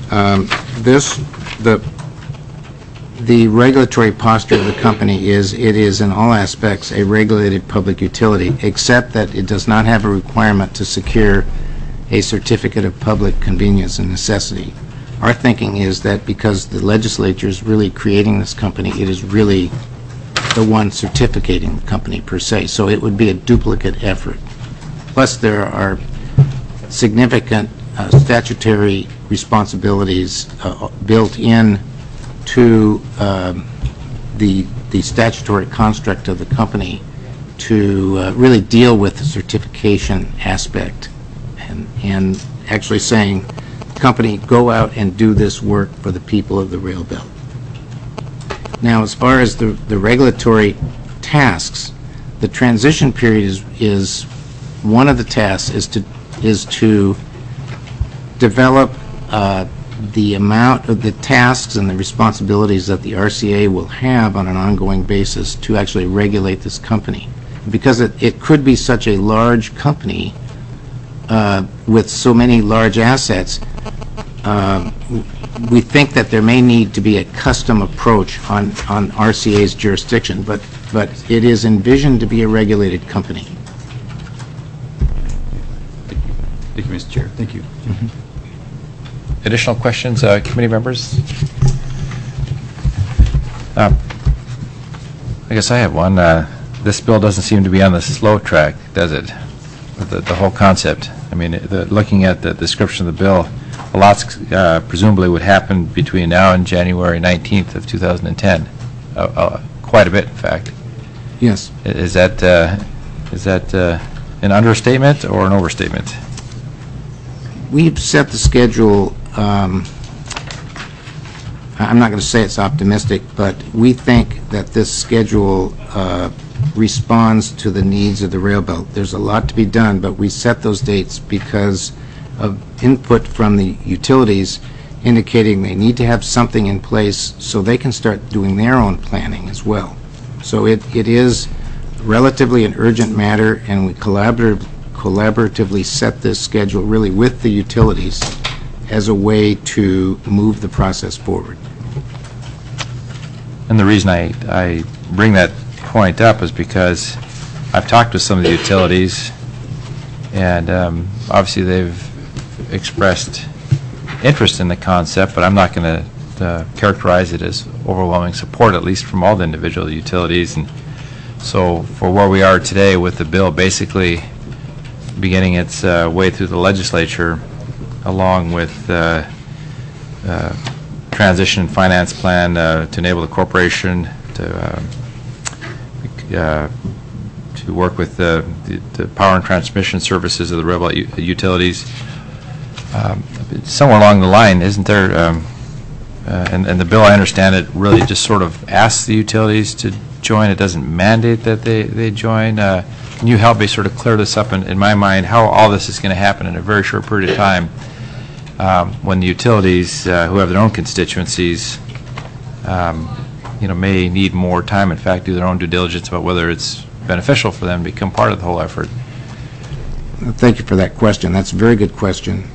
the regulatory posture of the company is it is in all aspects a regulated public utility, except that it does not have a requirement to secure a certificate of public convenience and necessity. Our thinking is that because the legislature is really creating this company, it is really the one certificating the company per se. So it would be a duplicate effort. Plus, there are significant statutory responsibilities built in to the statutory construct of the company to really deal with the certification aspect and actually saying, company, go out and do this work for the people of the rail belt. Now, as far as the regulatory tasks, the transition period is one of the tasks is to develop the amount of the tasks and the responsibilities that the RCA will have on an ongoing basis to actually regulate this company. Because it could be such a large company with so many large assets, we think that there may need to be a custom approach on RCA's jurisdiction, but it is envisioned to be a regulated company. Thank you, Mr. Chair. Thank you. Additional questions, committee members? I guess I have one. This bill doesn't seem to be on the slow track, does it? The whole concept. I mean, looking at the description of the bill, a lot presumably would happen between now and January 19th of 2010. Quite a bit, in fact. Yes. Is that an understatement or an overstatement? We've set the schedule. I'm not going to say it's optimistic, but we think that this schedule responds to the needs of the rail belt. There's a lot to be done, but we set those dates because of input from the utilities indicating they need to have something in place so they can start doing their own planning as well. So it is relatively an urgent matter, and we collaboratively set this schedule really with the utilities as a way to move the process forward. And the reason I bring that point up is because I've talked with some of the utilities, and obviously they've expressed interest in the concept, but I'm not going to characterize it as overwhelming support, at least from all the individual utilities. And so for where we are today with the bill basically beginning its way through the legislature, along with transition finance plan to enable the corporation to work with the power and transmission services of the railroad utilities. Somewhere along the line, isn't there, and the bill, I understand it, really just sort of asks the utilities to join. It doesn't mandate that they join. Can you help me sort of clear this up in my mind, how all this is going to happen in a very short period of time when the utilities who have their own constituencies may need more time, in fact, do their own due diligence about whether it's beneficial for them to become part of the whole effort? Thank you for that question. That's a very good question.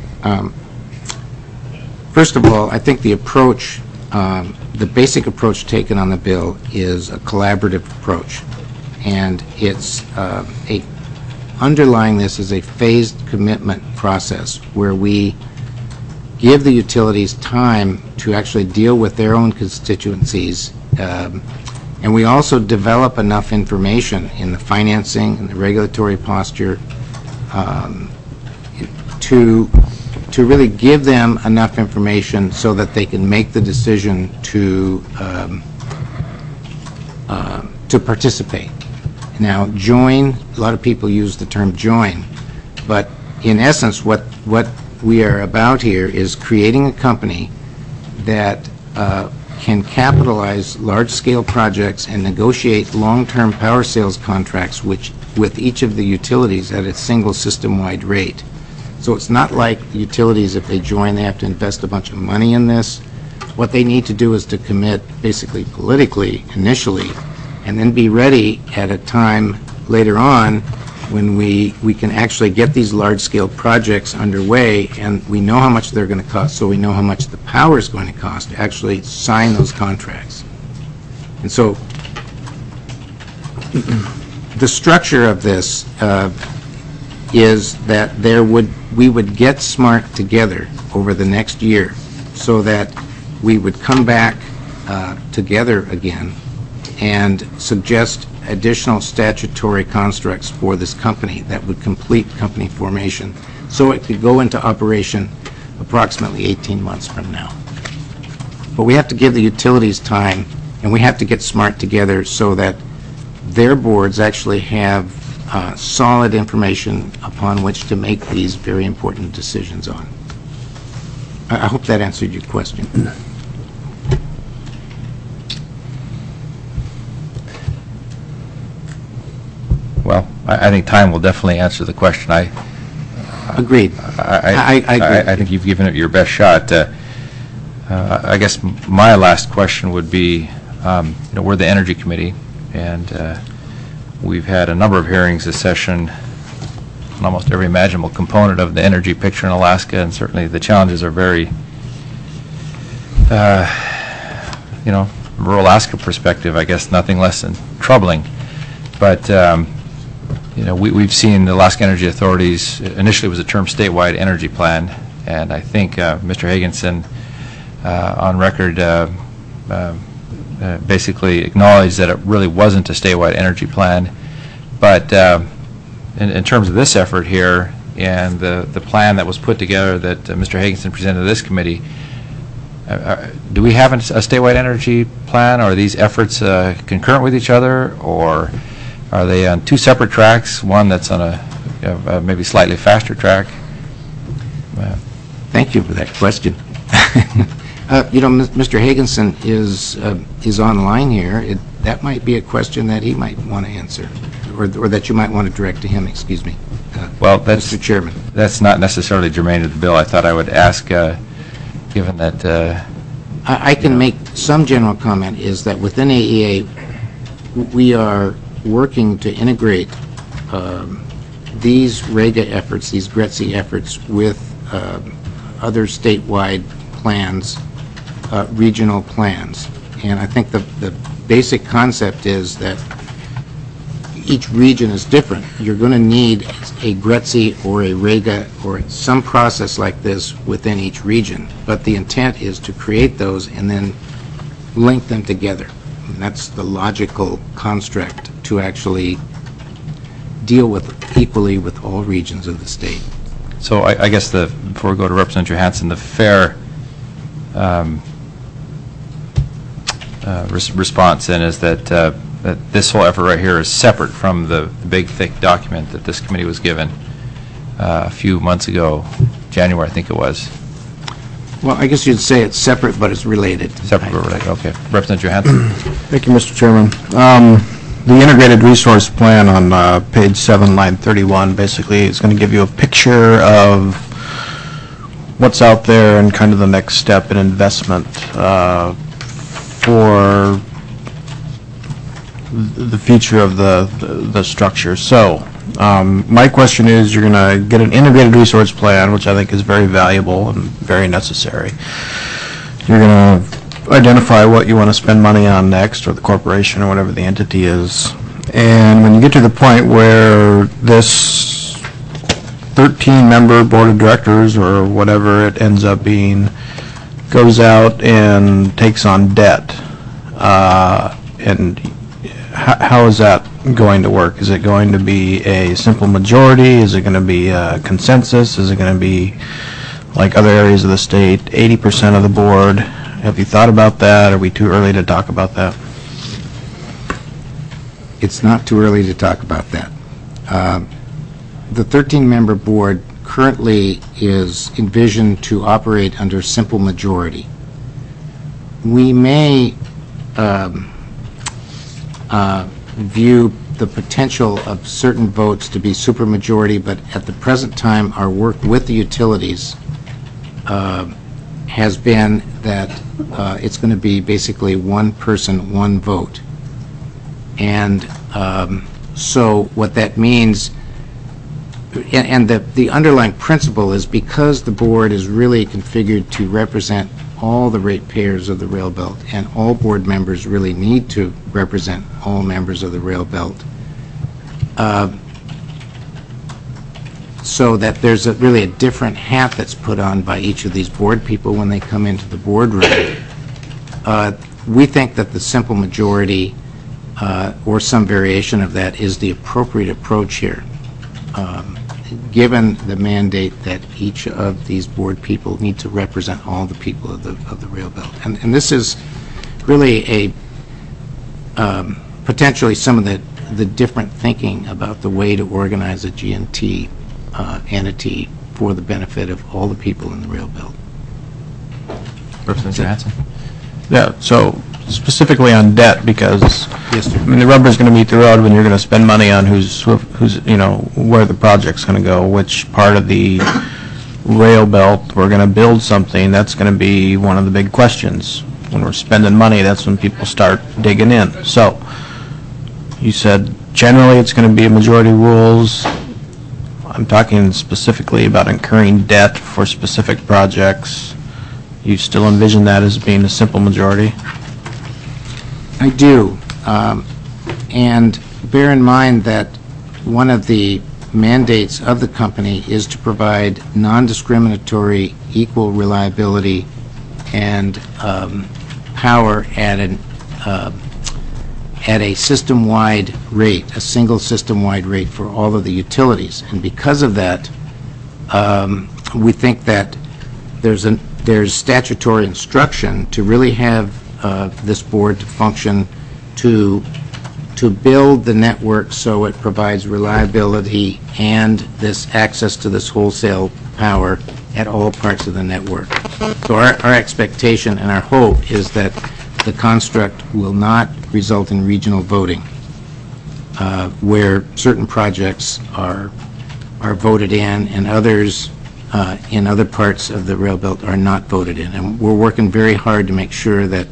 First of all, I think the approach, the basic approach taken on the bill is a collaborative approach, and it's a underlying this is a phased commitment process where we give the utilities time to actually deal with their own constituencies, and we also develop enough information in the financing and the regulatory posture to really give them enough information so that they can make the decision to participate. Now, join, a lot of people use the term join, but in essence, what we are about here is creating a company that can capitalize large-scale projects and negotiate long-term power sales contracts with each of the utilities at a single system-wide rate. So it's not like the utilities, if they join, they have to invest a bunch of money in this. What they need to do is to commit basically politically initially, and then be ready at a time later on when we can actually get these large-scale projects underway, and we know how much they're going to cost, so we know how much the power is going to cost to actually sign those contracts. And so the structure of this is that we would get SMART together over the next year so that we would come back together again and suggest additional statutory constructs for this company that would complete company formation so it could go into operation approximately 18 months from now. But we have to give the utilities time, and we have to get SMART together so that their boards actually have solid information upon which to make these very important decisions on. I hope that answered your question. Well, I think time will definitely answer the question. Agreed. I agree. I think you've given it your best shot. I guess my last question would be, we're the Energy Committee, and we've had a number of hearings this session on almost every imaginable component of the energy picture in Alaska, and certainly the challenges are very, from rural Alaska perspective, I guess nothing less than troubling. But we've seen the Alaska Energy Authorities, initially it was a term statewide energy plan, and I think Mr. Higginson on record basically acknowledged that it really wasn't a statewide energy plan. But in terms of this effort here and the plan that was put together that Mr. Higginson presented to this committee, do we have a statewide energy plan? Are these efforts concurrent with each other, or are they on two separate tracks, one that's on a maybe slightly faster track? Thank you for that question. Mr. Higginson is online here. That might be a question that he might want to answer, or that you might want to direct to him, excuse me. Well, Mr. Chairman. That's not necessarily germane to the bill. I thought I would ask, given that... I can make some general comment, is that within AEA, we are working to integrate these REGA efforts, these GRETC efforts, with other statewide plans, regional plans. And I think the basic concept is that each region is different. You're going to need a GRETC or a REGA or some process like this within each region. But the intent is to create those and then link them together. And that's the logical construct to actually deal with equally with all regions of the state. So I guess before we go to Representative Johansson, the fair response then is that this whole effort right here is separate from the big, thick document that this committee was given a few months ago, January, I think it was. Well, I guess you'd say it's separate, but it's related. Separate but related, okay. Representative Johansson. Thank you, Mr. Chairman. The Integrated Resource Plan on page 7, line 31, basically is going to give you a picture of what's out there and kind of the next step in investment for the future of the structure. So my question is, you're going to get an integrated resource plan, which I think is very valuable and very necessary. You're going to identify what you want to spend money on next, or the corporation or whatever the entity is, And when you get to the point where this 13-member board of directors, or whatever it ends up being, goes out and takes on debt, and how is that going to work? Is it going to be a simple majority? Is it going to be a consensus? Is it going to be, like other areas of the state, 80% of the board? Have you thought about that? Are we too early to talk about that? It's not too early to talk about that. The 13-member board currently is envisioned to operate under simple majority. We may view the potential of certain votes to be supermajority, but at the present time, our work with the utilities has been that it's going to be basically one person, one vote. And so what that means, and the underlying principle is, because the board is really configured to represent all the ratepayers of the rail belt, and all board members really need to represent all members of the rail belt, so that there's really a different hat that's put on by each of these board people when they come into the boardroom. We think that the simple majority, or some variation of that, is the appropriate approach here, given the mandate that each of these board people need to represent all the people of the rail belt. And this is really a potentially some of the different thinking about the way to organize a G&T entity for the benefit of all the people in the rail belt. Representative Johansson? Yeah, so specifically on debt, because Yes, sir. I mean, the rubber's going to meet the road when you're going to spend money on who's where the project's going to go, which part of the rail belt we're going to build something. That's going to be one of the big questions. When we're spending money, that's when people start digging in. So you said generally it's going to be a majority rules. I'm talking specifically about incurring debt for specific projects. You still envision that as being a simple majority? I do. And bear in mind that one of the mandates of the company is to provide non-discriminatory, equal reliability and power at a system-wide rate, a single system-wide rate for all of the utilities. And because of that, we think that there's statutory instruction to really have this board to function to build the network so it provides reliability and this access to this wholesale power at all parts of the network. So our expectation and our hope is that the construct will not result in regional voting, where certain projects are voted in and others in other parts of the rail belt are not voted in. And we're working very hard to make sure that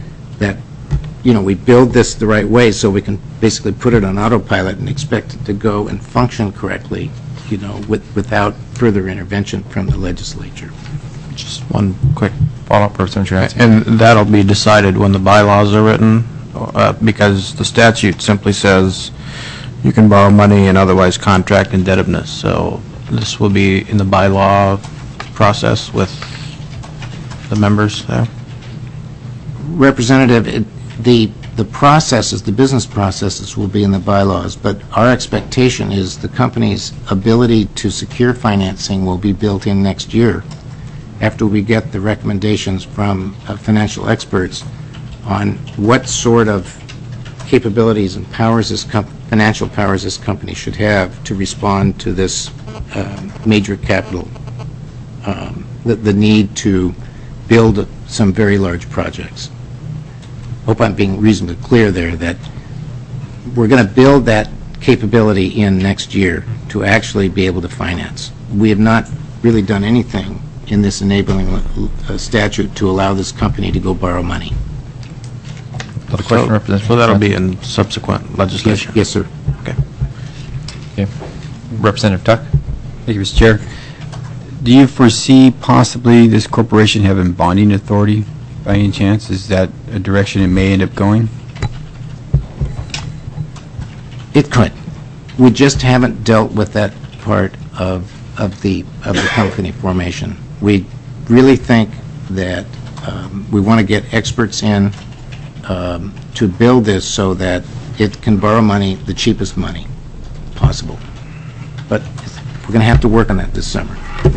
we build this the right way so we can basically put it on autopilot and expect it to go and function correctly, without further intervention from the legislature. Just one quick Follow-up, Representative Johansson. And that'll be decided when the bylaws are written, because the statute simply says you can borrow money and otherwise contract indebtedness. So this will be in the bylaw process with the members there. Representative, the processes, the business processes will be in the bylaws, but our expectation is the company's ability to secure financing will be built in next year after we get the recommendations from financial experts on what sort of capabilities and powers financial powers this company should have to respond to this major capital, the need to build some very large projects. Hope I'm being reasonably clear there that we're going to build that capability in next year to actually be able to finance. We have not really done anything in this enabling statute to allow this company to go borrow money. Another question, Representative? So that'll be in subsequent legislation? Yes, sir. Okay. Okay. Representative Tuck? Thank you, Mr. Chair. Do you foresee possibly this corporation having bonding authority by any chance? Is that a direction it may end up going? It could. We just haven't dealt with that part of the company formation. We really think that we want to get experts in to build this so that it can borrow money, the cheapest money possible. But we're going to have to work on that this summer.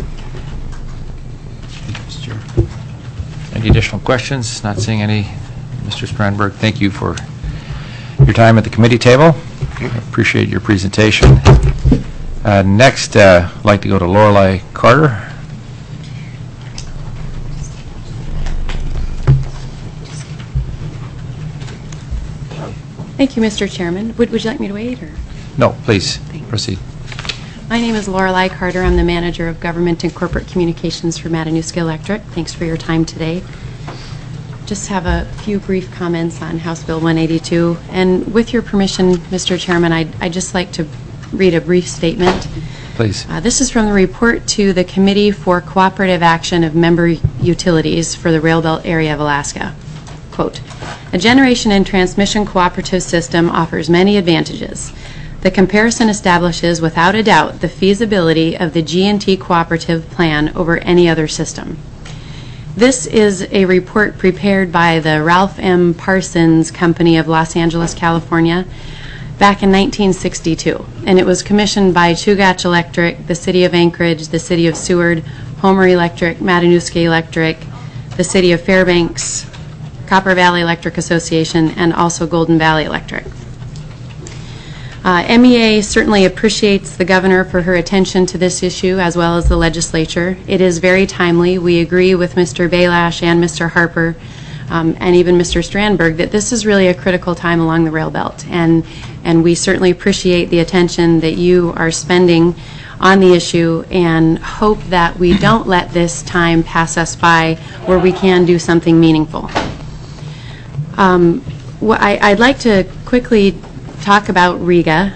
Any additional questions? Not seeing any. Mr. Strandberg, thank you for your time at the committee table. I appreciate your presentation. Next, I'd like to go to Lorelei Carter. Thank you, Mr. Chairman. Would you like me to wait, or? No, please, proceed. My name is Lorelei Carter. I'm the Manager of Government and Corporate Communications for Matanuska Electric. Thanks for your time today. Just have a few brief comments on House Bill 182. And with your permission, Mr. Chairman, I'd just like to read a brief statement. Please. This is from the report to the Committee for Cooperative Action of Member Utilities for the Rail Belt area of Alaska. Quote, a generation and transmission cooperative system offers many advantages. The comparison establishes without a doubt the feasibility of the G&T cooperative plan over any other system. This is a report prepared by the Ralph M. Parsons Company of Los Angeles, California, back in 1962, and it was commissioned by Chugach Electric, the City of Anchorage, the City of Seward, Homer Electric, Matanuska Electric, the City of Fairbanks, Copper Valley Electric Association, and also Golden Valley Electric. MEA certainly appreciates the governor for her attention to this issue, as well as the legislature. It is very timely. We agree with Mr. Belash and Mr. Harper and even Mr. Strandberg that this is really a critical time along the rail belt, and we certainly appreciate the attention that you are spending on the issue and hope that we don't let this time pass us by where we can do something meaningful. I'd like to quickly talk about RIGA.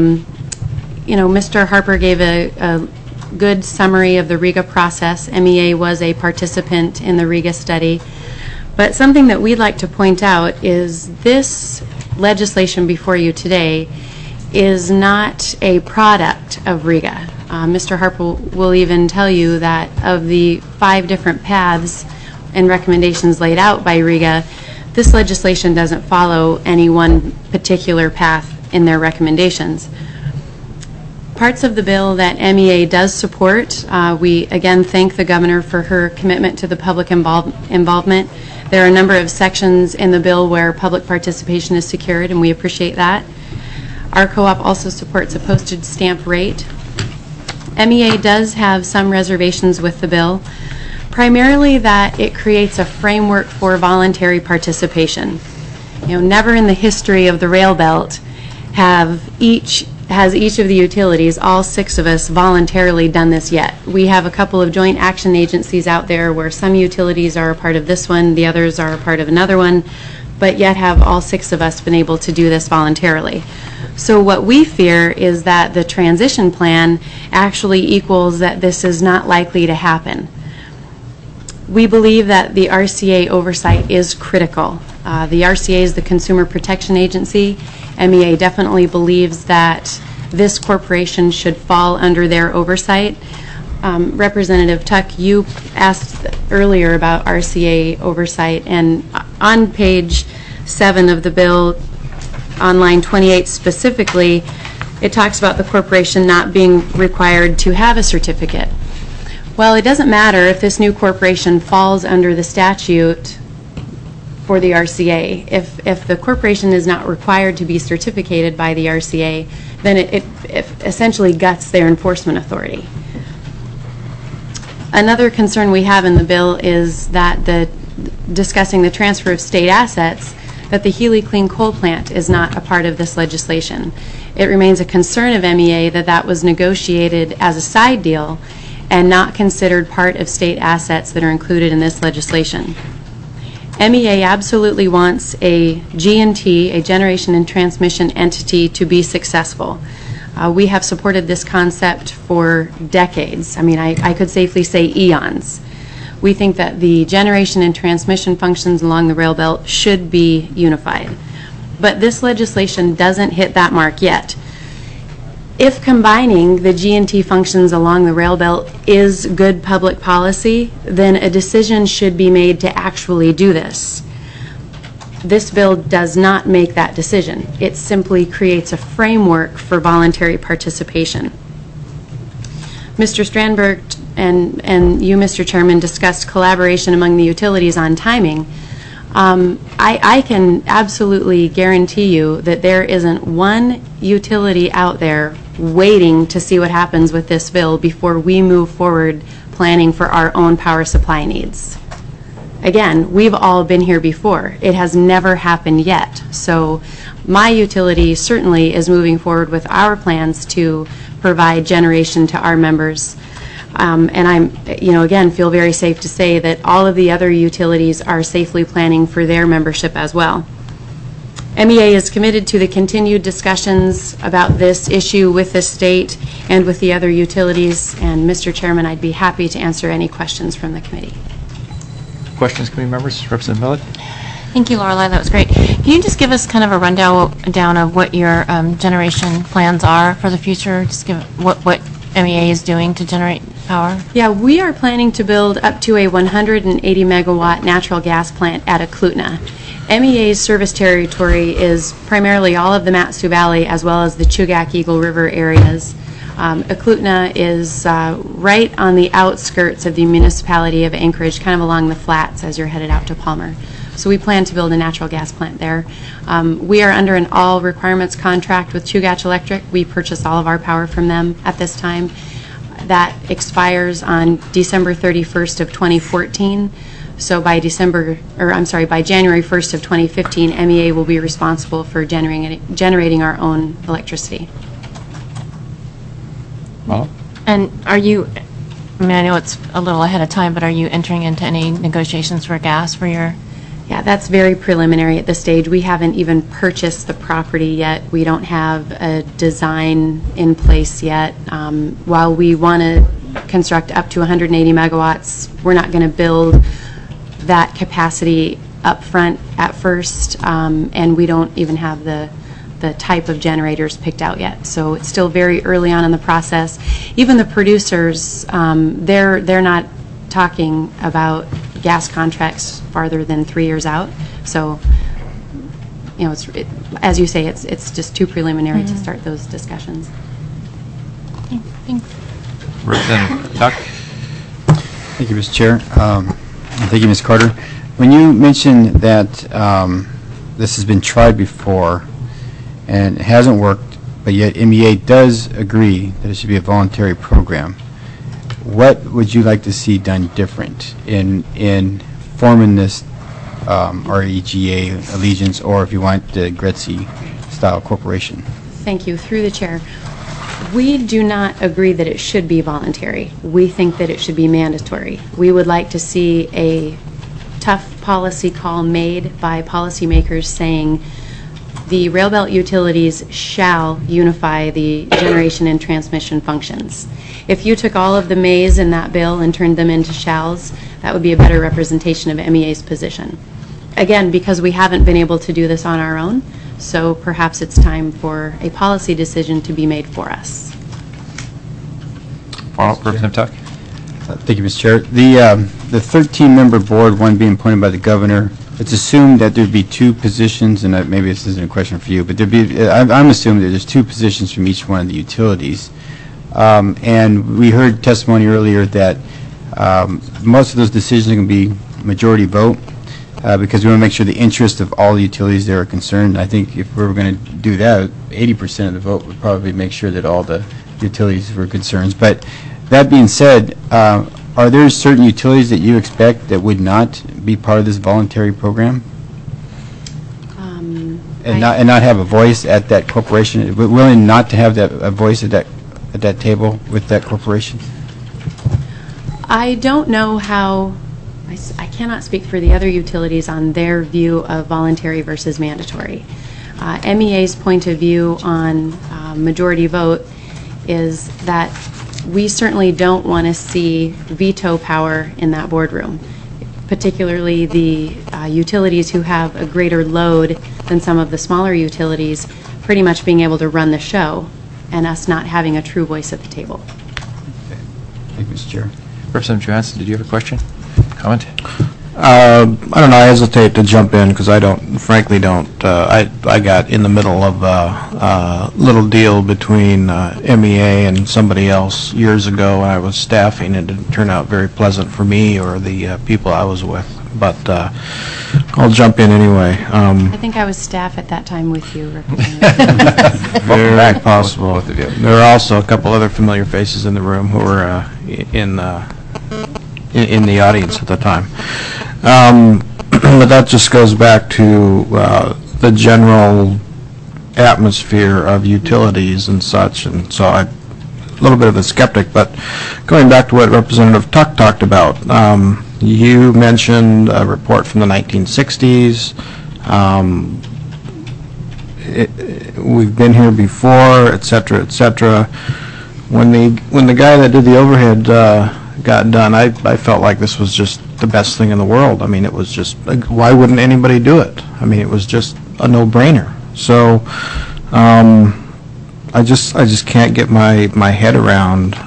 Mr. Harper gave a good summary of the RIGA process. MEA was a participant in the RIGA study. But something that we'd like to point out is this legislation before you today is not a product of RIGA. Mr. Harper will even tell you that of the 5 different paths and recommendations laid out by RIGA, this legislation doesn't follow any one particular path in their recommendations. Parts of the bill that MEA does support, we again thank the governor for her commitment to the public involvement. There are a number of sections in the bill where public participation is secured, and we appreciate that. Our co-op also supports a postage stamp rate. MEA does have some reservations with the bill, primarily that it creates a framework for voluntary participation. Never in the history of the rail belt has each of the utilities, all 6 of us, voluntarily done this yet. We have a couple of joint action agencies out there where some utilities are a part of this one, the others are a part of another one, but yet have all 6 of us been able to do this voluntarily. So what we fear is that the transition plan actually equals that this is not likely to happen. We believe that the RCA oversight is critical. The RCA is the Consumer Protection Agency. MEA definitely believes that this corporation should fall under their oversight. Representative Tuck, you asked earlier about RCA oversight, and on page 7 of the bill, on line 28 specifically, it talks about the corporation not being required to have a certificate. Well, it doesn't matter if this new corporation falls under the statute for the RCA. If the corporation is not required to be certificated by the RCA, then it essentially guts their enforcement authority. Another concern we have in the bill is that discussing the transfer of state assets, that the Healy Clean Coal Plant is not a part of this legislation. It remains a concern of MEA that was negotiated as a side deal and not considered part of state assets that are included in this legislation. MEA absolutely wants a G&T, a generation and transmission entity, to be successful. We have supported this concept for decades. I mean, I could safely say eons. We think that the generation and transmission functions along the rail belt should be unified. but this legislation doesn't hit that mark yet. If combining the G&T functions along the rail belt is good public policy, then a decision should be made to actually do this. This bill does not make that decision. It simply creates a framework for voluntary participation. Mr. Strandberg and you, Mr. Chairman, discussed collaboration among the utilities on timing. I can absolutely guarantee you that there isn't one utility out there waiting to see what happens with this bill before we move forward planning for our own power supply needs. Again, we've all been here before. It has never happened yet. So my utility certainly is moving forward with our plans to provide generation to our members. And I'm, again, feel very safe to say that all of the other utilities are safely planning for their membership as well. MEA is committed to the continued discussions about this issue with the state and with the other utilities. And Mr. Chairman, I'd be happy to answer any questions from the committee. Questions, committee members? Representative Millett? Thank you, Lorelei. That was great. Can you just give us kind of a rundown of what your generation plans are for the future? Just give what MEA is doing to generate power? Yeah, we are planning to build up to a 180 megawatt natural gas plant at Eklutna. MEA's service territory is primarily all of the Mat-Su Valley as well as the Chugach-Eagle River areas. Eklutna is right on the outskirts of the municipality of Anchorage, kind of along the flats as you're headed out to Palmer. So we plan to build a natural gas plant there. We are under an all requirements contract with Chugach Electric. We purchase all of our power from them at this time. That expires on December 31st of 2014. So by January 1st of 2015, MEA will be responsible for generating our own electricity. Well, And are you, I know it's a little ahead of time, but are you entering into any negotiations for gas for your? Yeah, that's very preliminary at this stage. We haven't even purchased the property yet. We don't have a design in place yet. While we want to construct up to 180 megawatts, we're not going to build that capacity up front at first, and we don't even have the type of generators picked out yet. So it's still very early on in the process. Even the producers, they're not talking about gas contracts farther than 3 years out. So, as you say, it's just too preliminary to start those discussions. Okay, thanks. Representative Tuck? Thank you, Mr. Chair. And thank you, Ms. Carter. When you mentioned that this has been tried before and it hasn't worked, but yet MEA does agree that it should be a voluntary program, what would you like to see done different in forming this REGA allegiance, or if you want the Gretzky-style corporation? Thank you. Through the chair. We do not agree that it should be voluntary. We think that it should be mandatory. We would like to see a tough policy call made by policymakers saying the railbelt utilities shall unify the generation and transmission functions. If you took all of the mays in that bill and turned them into shalls, that would be a better representation of MEA's position. Again, because we haven't been able to do this on our own, so perhaps it's time for a policy decision to be made for us. Follow-up, Representative Tuck? Thank you, Mr. Chair. The 13-member board, one being appointed by the governor, it's assumed that there'd be two positions, and maybe this isn't a question for you, but I'm assuming that there's two positions from each one of the utilities. And we heard testimony earlier that most of those decisions are going to be majority vote because we want to make sure the interest of all the utilities there are concerned. I think if we were going to do that, 80% of the vote would probably make sure that all the utilities were concerned. But that being said, are there certain utilities that you expect that would not be part of this voluntary program? And not have a voice at that corporation? Willing not to have a voice at that table with that corporation? I don't know how, I cannot speak for the other utilities on their view of voluntary versus mandatory. MEA's point of view on majority vote is that we certainly don't want to see veto power in that boardroom, particularly the utilities who have a greater load than some of the smaller utilities pretty much being able to run the show and us not having a true voice at the table. Thank you, Mr. Chair. Representative Johansson, did you have a question? Comment? I don't know, I hesitate to jump in because I frankly don't, I got in the middle of a little deal between MEA and somebody else years ago when I was staffing. It didn't turn out very pleasant for me or the people I was with, but I'll jump in anyway. I think I was staff at that time with you, Representative. Very possible. Both of you. There are also a couple other familiar faces in the room who were in the audience at the time. But that just goes back to the general atmosphere of utilities and such, and so I'm a little bit of a skeptic. But going back to what Representative Tuck talked about, you mentioned a report from the 1960s. We've been here before, et cetera, et cetera. When the guy that did the overhead got done, I felt like this was just the best thing in the world. I mean, it was just, like, why wouldn't anybody do it? I mean, it was just a no-brainer. So I just can't get my head around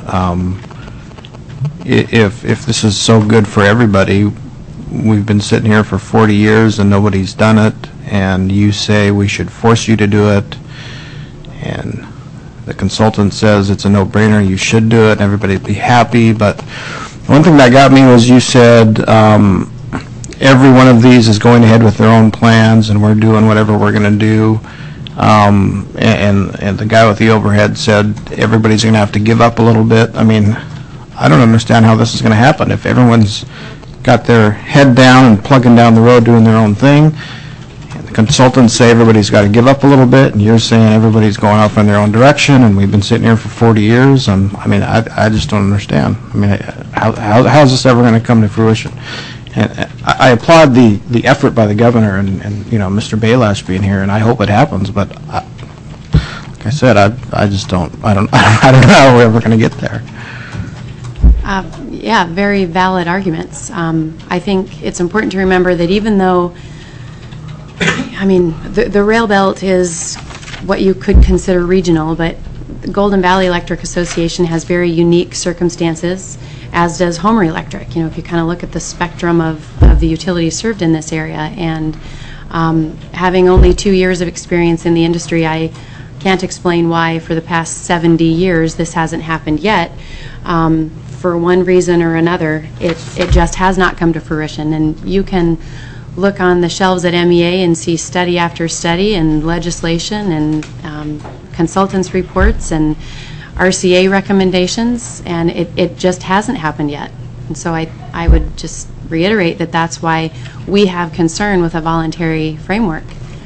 if this is so good for everybody. We've been sitting here for 40 years and nobody's done it, and you say we should force you to do it, and the consultant says it's a no-brainer, you should do it, and everybody would be happy. But one thing that got me was you said every one of these is going ahead with their own plans, and we're doing whatever we're going to do. And the guy with the overhead said everybody's going to have to give up a little bit. I mean, I don't understand how this is going to happen. If everyone's got their head down and plugging down the road doing their own thing, the consultants say everybody's got to give up a little bit, and you're saying everybody's going off in their own direction, and we've been sitting here for 40 years. I mean, I just don't understand. I mean, how is this ever going to come to fruition? And I applaud the effort by the governor and you know, Mr. Baylash being here, and I hope it happens. But like I said, I just don't know how we're ever going to get there. Yeah, very valid arguments. I think it's important to remember that even though, I mean, the rail belt is what you could consider regional, but the Golden Valley Electric Association has very unique circumstances, as does Homer Electric. You know, if you kind of look at the spectrum of the utilities served in this area, and having only 2 years of experience in the industry, I can't explain why for the past 70 years this hasn't happened yet. For one reason or another, it just has not come to fruition. And you can look on the shelves at MEA and see study after study and legislation and consultants' reports and RCA recommendations, and it just hasn't happened yet. And so I would just reiterate that that's why we have concern with a voluntary framework.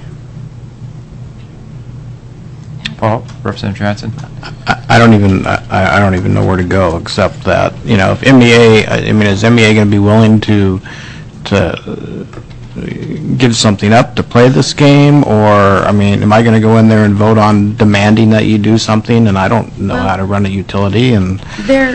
Paul, Representative Johansson. I don't even know where to go except that, you know, if MEA, I mean, is MEA going to be willing to give something up to play this game, or, I mean, am I going to go in there and vote on demanding that you do something, and I don't know how to run a utility? And there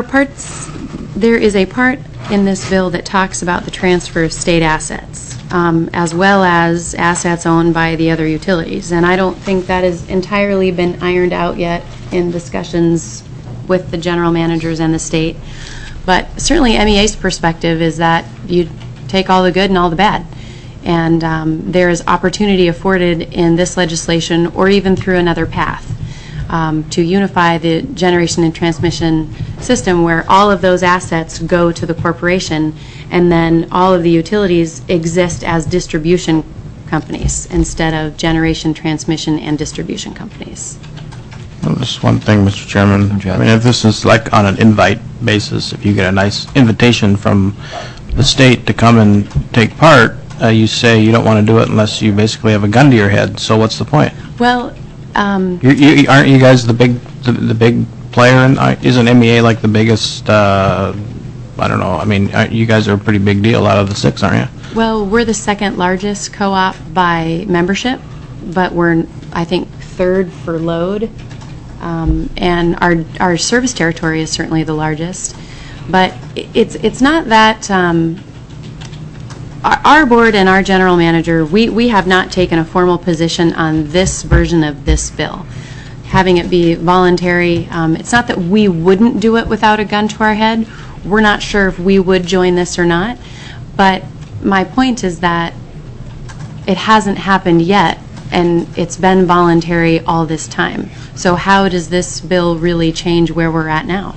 is a part in this bill that talks about the transfer of state assets, as well as assets owned by the other utilities, and I don't think that has entirely been ironed out yet in discussions with the general managers and the state. But certainly MEA's perspective is that you take all the good and all the bad. And there is opportunity afforded in this legislation or even through another path to unify the generation and transmission system where all of those assets go to the corporation and then all of the utilities exist as distribution companies instead of generation, transmission, and distribution companies. Well, just one thing, Mr. Chairman. I mean, if this is like on an invite basis, if you get a nice invitation from the state to come and take part, you say you don't want to do it unless you basically have a gun to your head. So what's the point? Well, aren't you guys the big player? And isn't MEA like the biggest? I don't know. I mean, you guys are a pretty big deal out of the six, aren't you? well, we're the second largest co-op by membership, but we're, I think, third for load. And our service territory is certainly the largest. But it's not that our board and our general manager, we have not taken a formal position on this version of this bill. Having it be voluntary, it's not that we wouldn't do it without a gun to our head. We're not sure if we would join this or not. But my point is that it hasn't happened yet, and it's been voluntary all this time. So how does this bill really change where we're at now?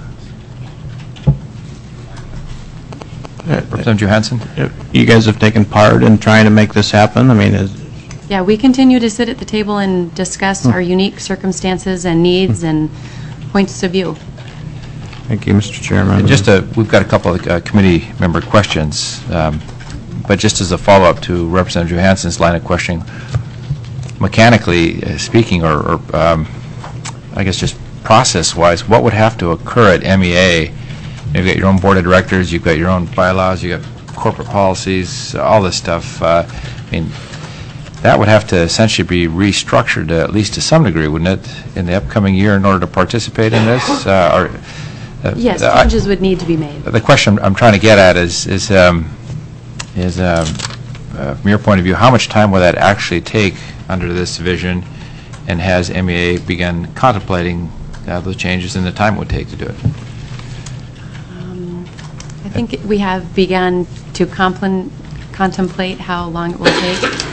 Representative Johansson? You guys have taken part in trying to make this happen? I mean, Yeah, we continue to sit at the table and discuss our unique circumstances and needs and points of view. thank you, Mr. Chairman. We've got a couple of committee member questions, but just as a follow-up to Representative Johansson's line of questioning, mechanically speaking, or I guess just process-wise, what would have to occur at MEA? You've got your own board of directors, you've got your own bylaws, you've got corporate policies, all this stuff. I mean, that would have to essentially be restructured, at least to some degree, wouldn't it, in the upcoming year in order to participate in this? Yes, changes would need to be made. The question I'm trying to get at is from your point of view, how much time will that actually take under this vision, and has MEA begun contemplating those changes and the time it would take to do it? I think we have begun to contemplate how long it will take.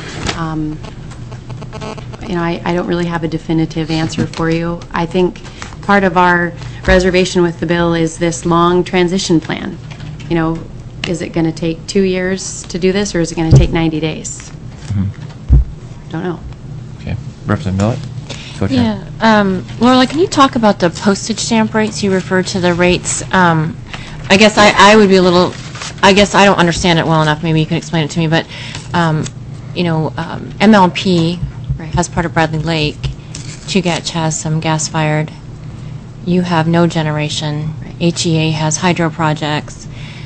I don't really have a definitive answer for you. I think part of our reservation with the bill is this long transition plan. Is it going to take 2 years to do this, or is it going to take 90 days? Don't know. Okay. Representative Millett? Yeah. Lorelei, can you talk about the postage stamp rates? You referred to the rates. I guess I would be a little, I guess I don't understand it well enough. Maybe you can explain it to me. But, MLP has part of Bradley Lake. Chugach has some gas-fired. You have no generation. HEA has hydro projects.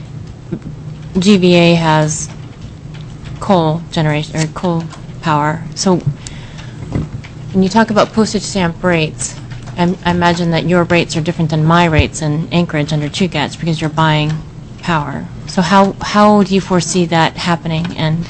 GVA has coal generation, or coal power. So when you talk about postage stamp rates, I imagine that your rates are different than my rates in Anchorage under Chugach because you're buying power. So how do you foresee that happening? And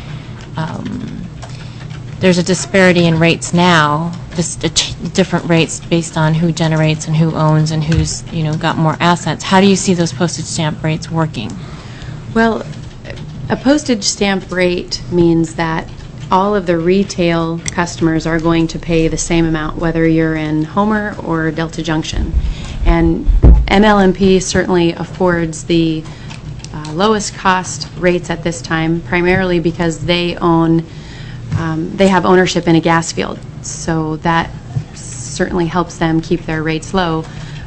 there's a disparity in rates now, just different rates based on who generates and who owns and who's got more assets. How do you see those postage stamp rates working? Well, a postage stamp rate means that all of the retail customers are going to pay the same amount, whether you're in Homer or Delta Junction. And MLMP certainly affords the lowest cost rates at this time, primarily because they have ownership in a gas field. So that certainly helps them keep their rates low.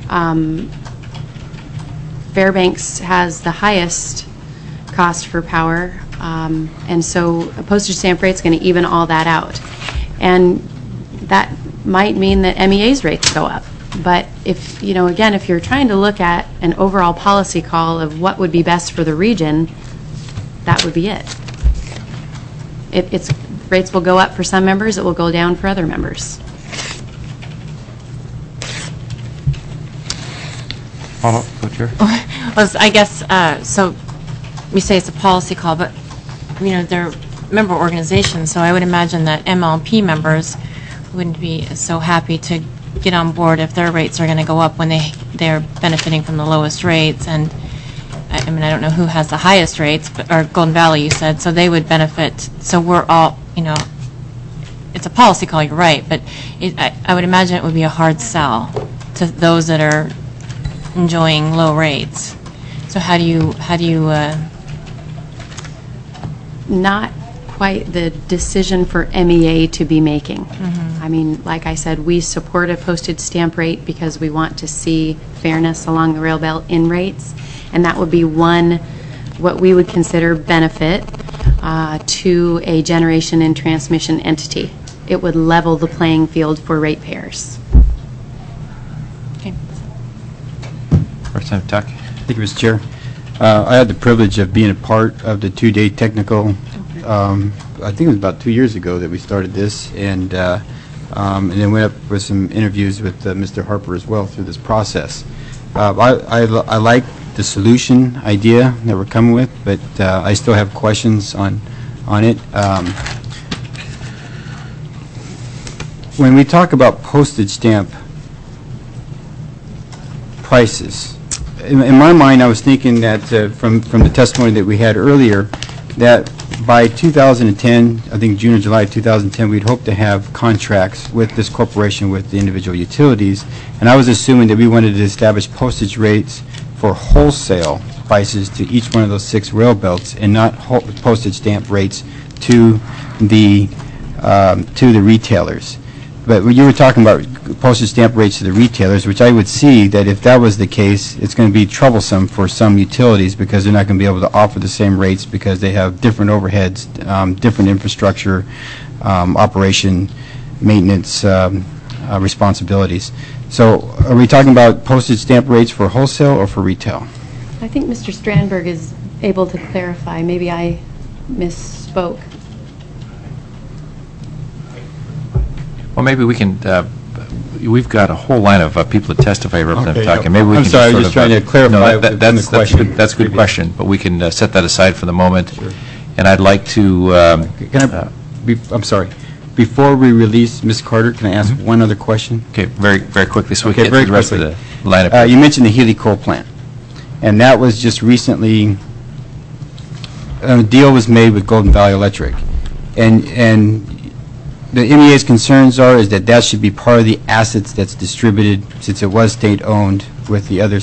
Fairbanks has the highest cost for power, and so a postage stamp rate is going to even all that out. And that might mean that MEA's rates go up. But if, again, if you're trying to look at an overall policy call of what would be best for the region, that would be it. Rates will go up for some members, it will go down for other members. Follow-up, Co-Chair? Well, I guess, so we say it's a policy call, but, they're member organizations, so I would imagine that MLP members wouldn't be so happy to get on board if their rates are going to go up when they're benefiting from the lowest rates. And I don't know who has the highest rates, or Golden Valley, you said, so they would benefit. So we're all, it's a policy call, you're right, but I would imagine it would be a hard sell to those that are enjoying low rates. So how do you Not quite the decision for MEA to be making. Like I said, we support a postage stamp rate because we want to see fairness along the rail belt in rates, and that would be one, what we would consider benefit to a generation and transmission entity. It would level the playing field for ratepayers. Okay. Representative Tuck? Thank you, Mr. Chair. I had the privilege of being a part of the two-day technical. I think it was about 2 years ago that we started this, and then went up with some interviews with Mr. Harper as well through this process. I liked the solution idea that we're coming with, but I still have questions on it. When we talk about postage stamp prices, in my mind, I was thinking that from the testimony that we had earlier, that by 2010, I think June or July 2010, we'd hope to have contracts with this corporation with the individual utilities, and I was assuming that we wanted to establish postage rates for wholesale prices to each one of those 6 rail belts, and not postage stamp rates to the retailers. But when you were talking about postage stamp rates to the retailers, which I would see that if that was the case, it's going to be troublesome for some utilities because they're not going to be able to offer the same rates because they have different overheads, different infrastructure, operation, maintenance responsibilities. So are we talking about postage stamp rates for wholesale or for retail? I think Mr. Strandberg is able to clarify. Maybe I misspoke. Well, maybe we can, we've got a whole line of people to testify, Representative Okay, Tuck, and maybe we I'm can sorry, I just was just trying to clarify No, within the question. that's a good question, but we can set that aside for the moment. Sure. And I'd like to, I'm sorry. Before we release Ms. Carter, can I ask one other question? okay, very, very quickly, so we Okay, can get very to the rest of quickly. the lineup. You mentioned the Healy Coal Plant, and that was just recently, a deal was made with Golden Valley Electric, and the MEA's concerns is that that should be part of the assets that's distributed, since it was state-owned, with the other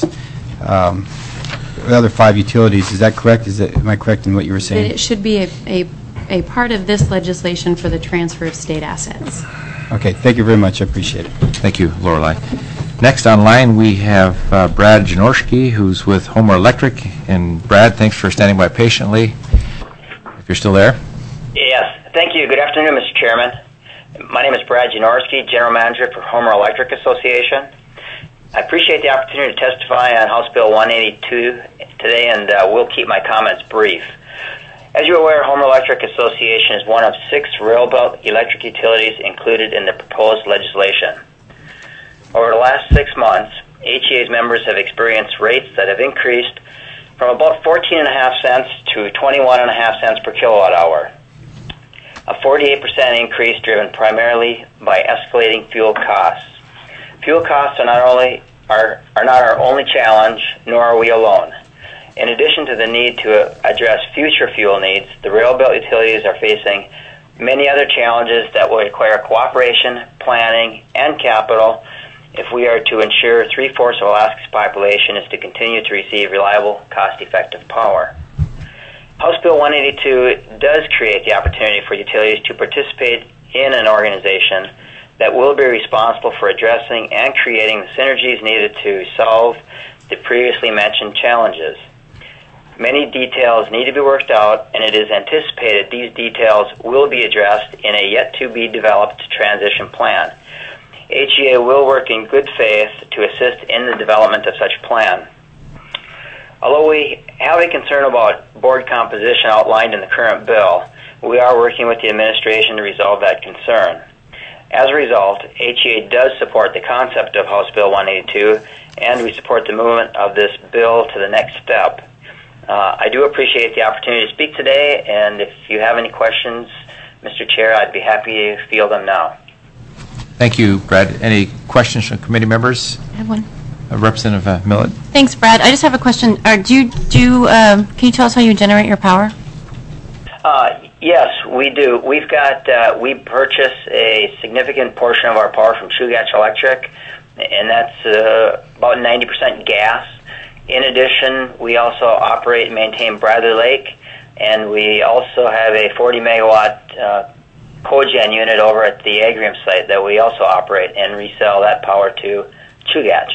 5 utilities. Is that correct? Am I correct in what you were saying? It should be a part of this legislation for the transfer of state assets. Okay, thank you very much. I appreciate it. Thank you, Lorelei. Next online, we have Brad Janorski, who's with Homer Electric. And Brad, thanks for standing by patiently, if you're still there. Yes, thank you. Good afternoon, Mr. Chairman. My name is Brad Janorski, General Manager for Homer Electric Association. I appreciate the opportunity to testify on House Bill 182 today, and will keep my comments brief. As you're aware, Homer Electric Association is one of 6 rail belt electric utilities included in the proposed legislation. Over the last 6 months, HEA's members have experienced rates that have increased from about 14.5 cents to 21.5 cents per kilowatt hour. A 48% increase driven primarily by escalating fuel costs. Fuel costs are not our only challenge, nor are we alone. In addition to the need to address future fuel needs, the rail belt utilities are facing many other challenges that will require cooperation, planning, and capital if we are to ensure 3/4 of Alaska's population is to continue to receive reliable, cost-effective power. House Bill 182 does create the opportunity for utilities to participate in an organization that will be responsible for addressing and creating the synergies needed to solve the previously mentioned challenges. Many details need to be worked out, and it is anticipated these details will be addressed in a yet-to-be-developed transition plan. HEA will work in good faith to assist in the development of such plan. Although we have a concern about board composition outlined in the current bill, we are working with the administration to resolve that concern. As a result, HEA does support the concept of House Bill 182, and we support the movement of this bill to the next step. I do appreciate the opportunity to speak today, and if you have any questions, Mr. Chair, I'd be happy to field them now. Thank you, Brad. Any questions from committee members? I have one. Representative Millett. Thanks, Brad. I just have a question. Can you tell us how you generate your power? Yes, we do. We purchase a significant portion of our power from Chugach Electric, and that's about 90% gas. In addition, we also operate and maintain Bradley Lake, and we also have a 40-megawatt cogen unit over at the Agrium site that we also operate and resell that power to Chugach.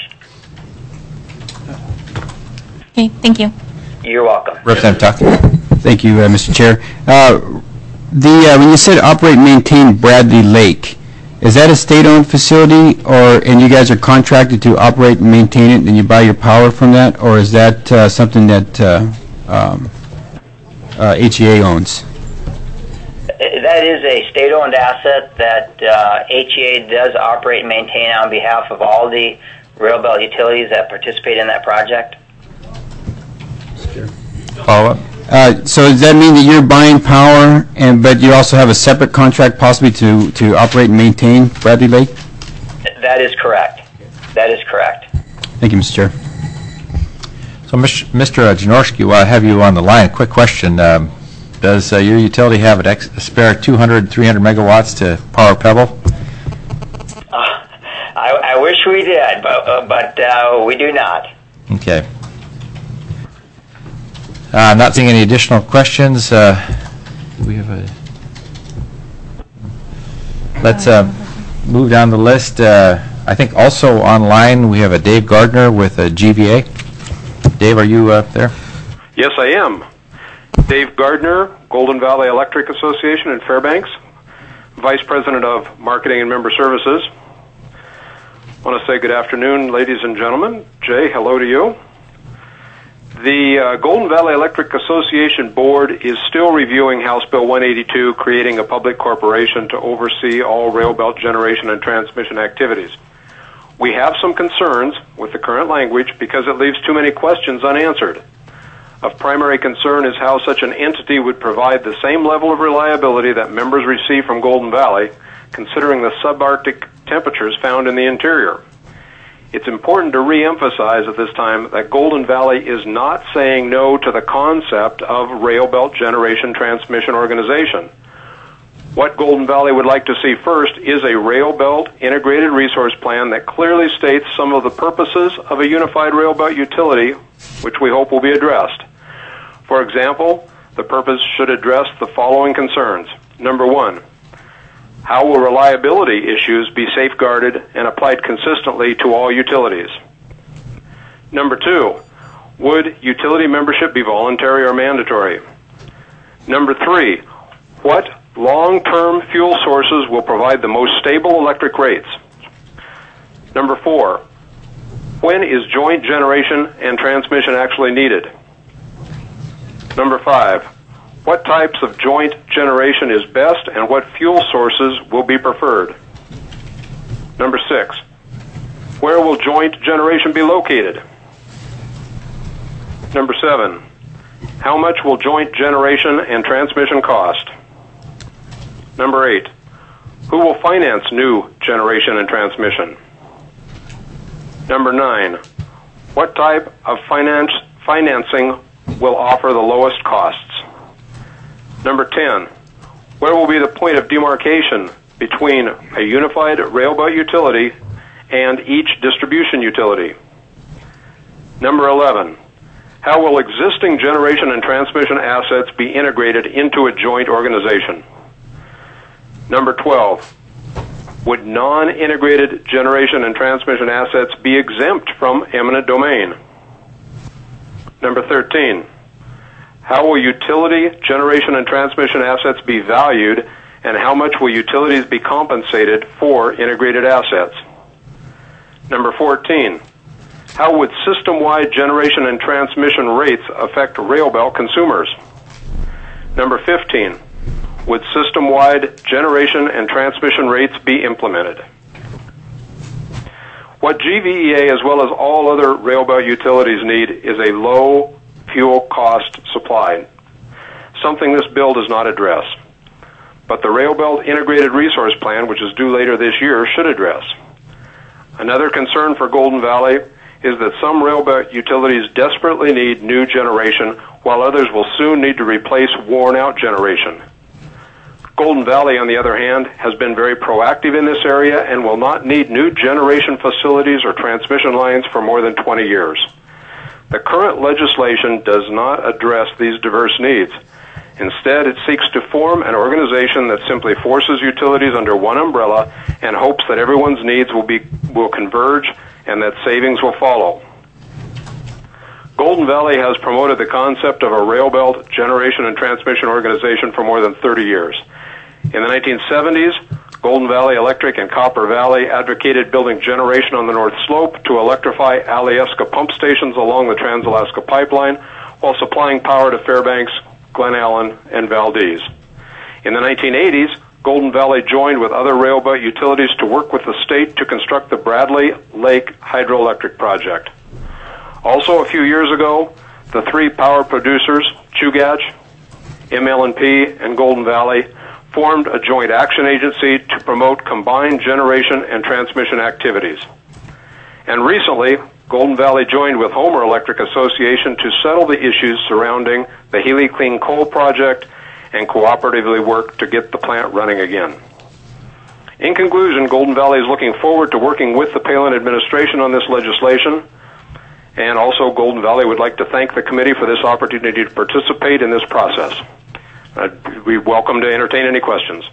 Okay, thank you. You're welcome. Representative Tuck. Thank you, Mr. Chair. When you said operate and maintain Bradley Lake, is that a state-owned facility, and you guys are contracted to operate and maintain it, and you buy your power from that, or is that something that HEA owns? That is a state-owned asset that HEA does operate and maintain on behalf of all the rail belt utilities that participate in that project. follow-up? So does that mean that you're buying power, but you also have a separate contract possibly to operate and maintain Bradley Lake? That is correct. That is correct. Thank you, Mr. Chair. So, Mr. Janorski, while I have you on the line, a quick question. Does your utility have a spare 200, 300 megawatts to power Pebble? I wish we did, but we do not. Okay. I'm not seeing any additional questions. We have a. Let's move down the list. I think also online we have a Dave Gardner with a GVA. Dave, are you there? Yes, I am. Dave Gardner, Golden Valley Electric Association in Fairbanks, Vice President of Marketing and Member Services. I want to say good afternoon, ladies and gentlemen. Jay, hello to you. The Golden Valley Electric Association Board is still reviewing House Bill 182, creating a public corporation to oversee all rail belt generation and transmission activities. We have some concerns with the current language because it leaves too many questions unanswered. Of primary concern is how such an entity would provide the same level of reliability that members receive from Golden Valley, considering the subarctic temperatures found in the interior. It's important to reemphasize at this time that Golden Valley is not saying no to the concept of rail belt generation transmission organization. What Golden Valley would like to see first is a rail belt integrated resource plan that clearly states some of the purposes of a unified rail belt utility, which we hope will be addressed. For example, the purpose should address the following concerns. Number one, how will reliability issues be safeguarded and applied consistently to all utilities? Number two, would utility membership be voluntary or mandatory? Number three, what long-term fuel sources will provide the most stable electric rates? Number four, when is joint generation and transmission actually needed? Number five, what types of joint generation is best and what fuel sources will be preferred? Number six, where will joint generation be located? Number seven, how much will joint generation and transmission cost? Number eight, who will finance new generation and transmission? Number nine, what type of financing will offer the lowest costs? Number 10, where will be the point of demarcation between a unified rail belt utility and each distribution utility? Number 11, how will existing generation and transmission assets be integrated into a joint organization? Number 12, would non-integrated generation and transmission assets be exempt from eminent domain? Number 13, how will utility generation and transmission assets be valued, and how much will utilities be compensated for integrated assets? Number 14, how would system-wide generation and transmission rates affect rail belt consumers? Number 15, would system-wide generation and transmission rates be implemented? What GVEA, as well as all other rail belt utilities, need is a low fuel cost supply, something this bill does not address. But the Rail Belt Integrated Resource Plan, which is due later this year, should address. Another concern for Golden Valley is that some rail belt utilities desperately need new generation, while others will soon need to replace worn-out generation. Golden Valley, on the other hand, has been very proactive in this area and will not need new generation facilities or transmission lines for more than 20 years. The current legislation does not address these diverse needs. Instead, it seeks to form an organization that simply forces utilities under one umbrella and hopes that everyone's needs will converge and that savings will follow. Golden Valley has promoted the concept of a rail belt generation and transmission organization for more than 30 years. In the 1970s, Golden Valley Electric and Copper Valley advocated building generation on the North Slope to electrify Alyeska pump stations along the Trans-Alaska Pipeline while supplying power to Fairbanks, Glen Allen, and Valdez. In the 1980s, Golden Valley joined with other rail belt utilities to work with the state to construct the Bradley Lake Hydroelectric Project. Also, a few years ago, the three power producers, Chugach, ML&P, and Golden Valley, formed a joint action agency to promote combined generation and transmission activities. And recently, Golden Valley joined with Homer Electric Association to settle the issues surrounding the Healy Clean Coal project and cooperatively work to get the plant running again. In conclusion, Golden Valley is looking forward to working with the Palin administration on this legislation, and also Golden Valley would like to thank the committee for this opportunity to participate in this process. We welcome to entertain any questions.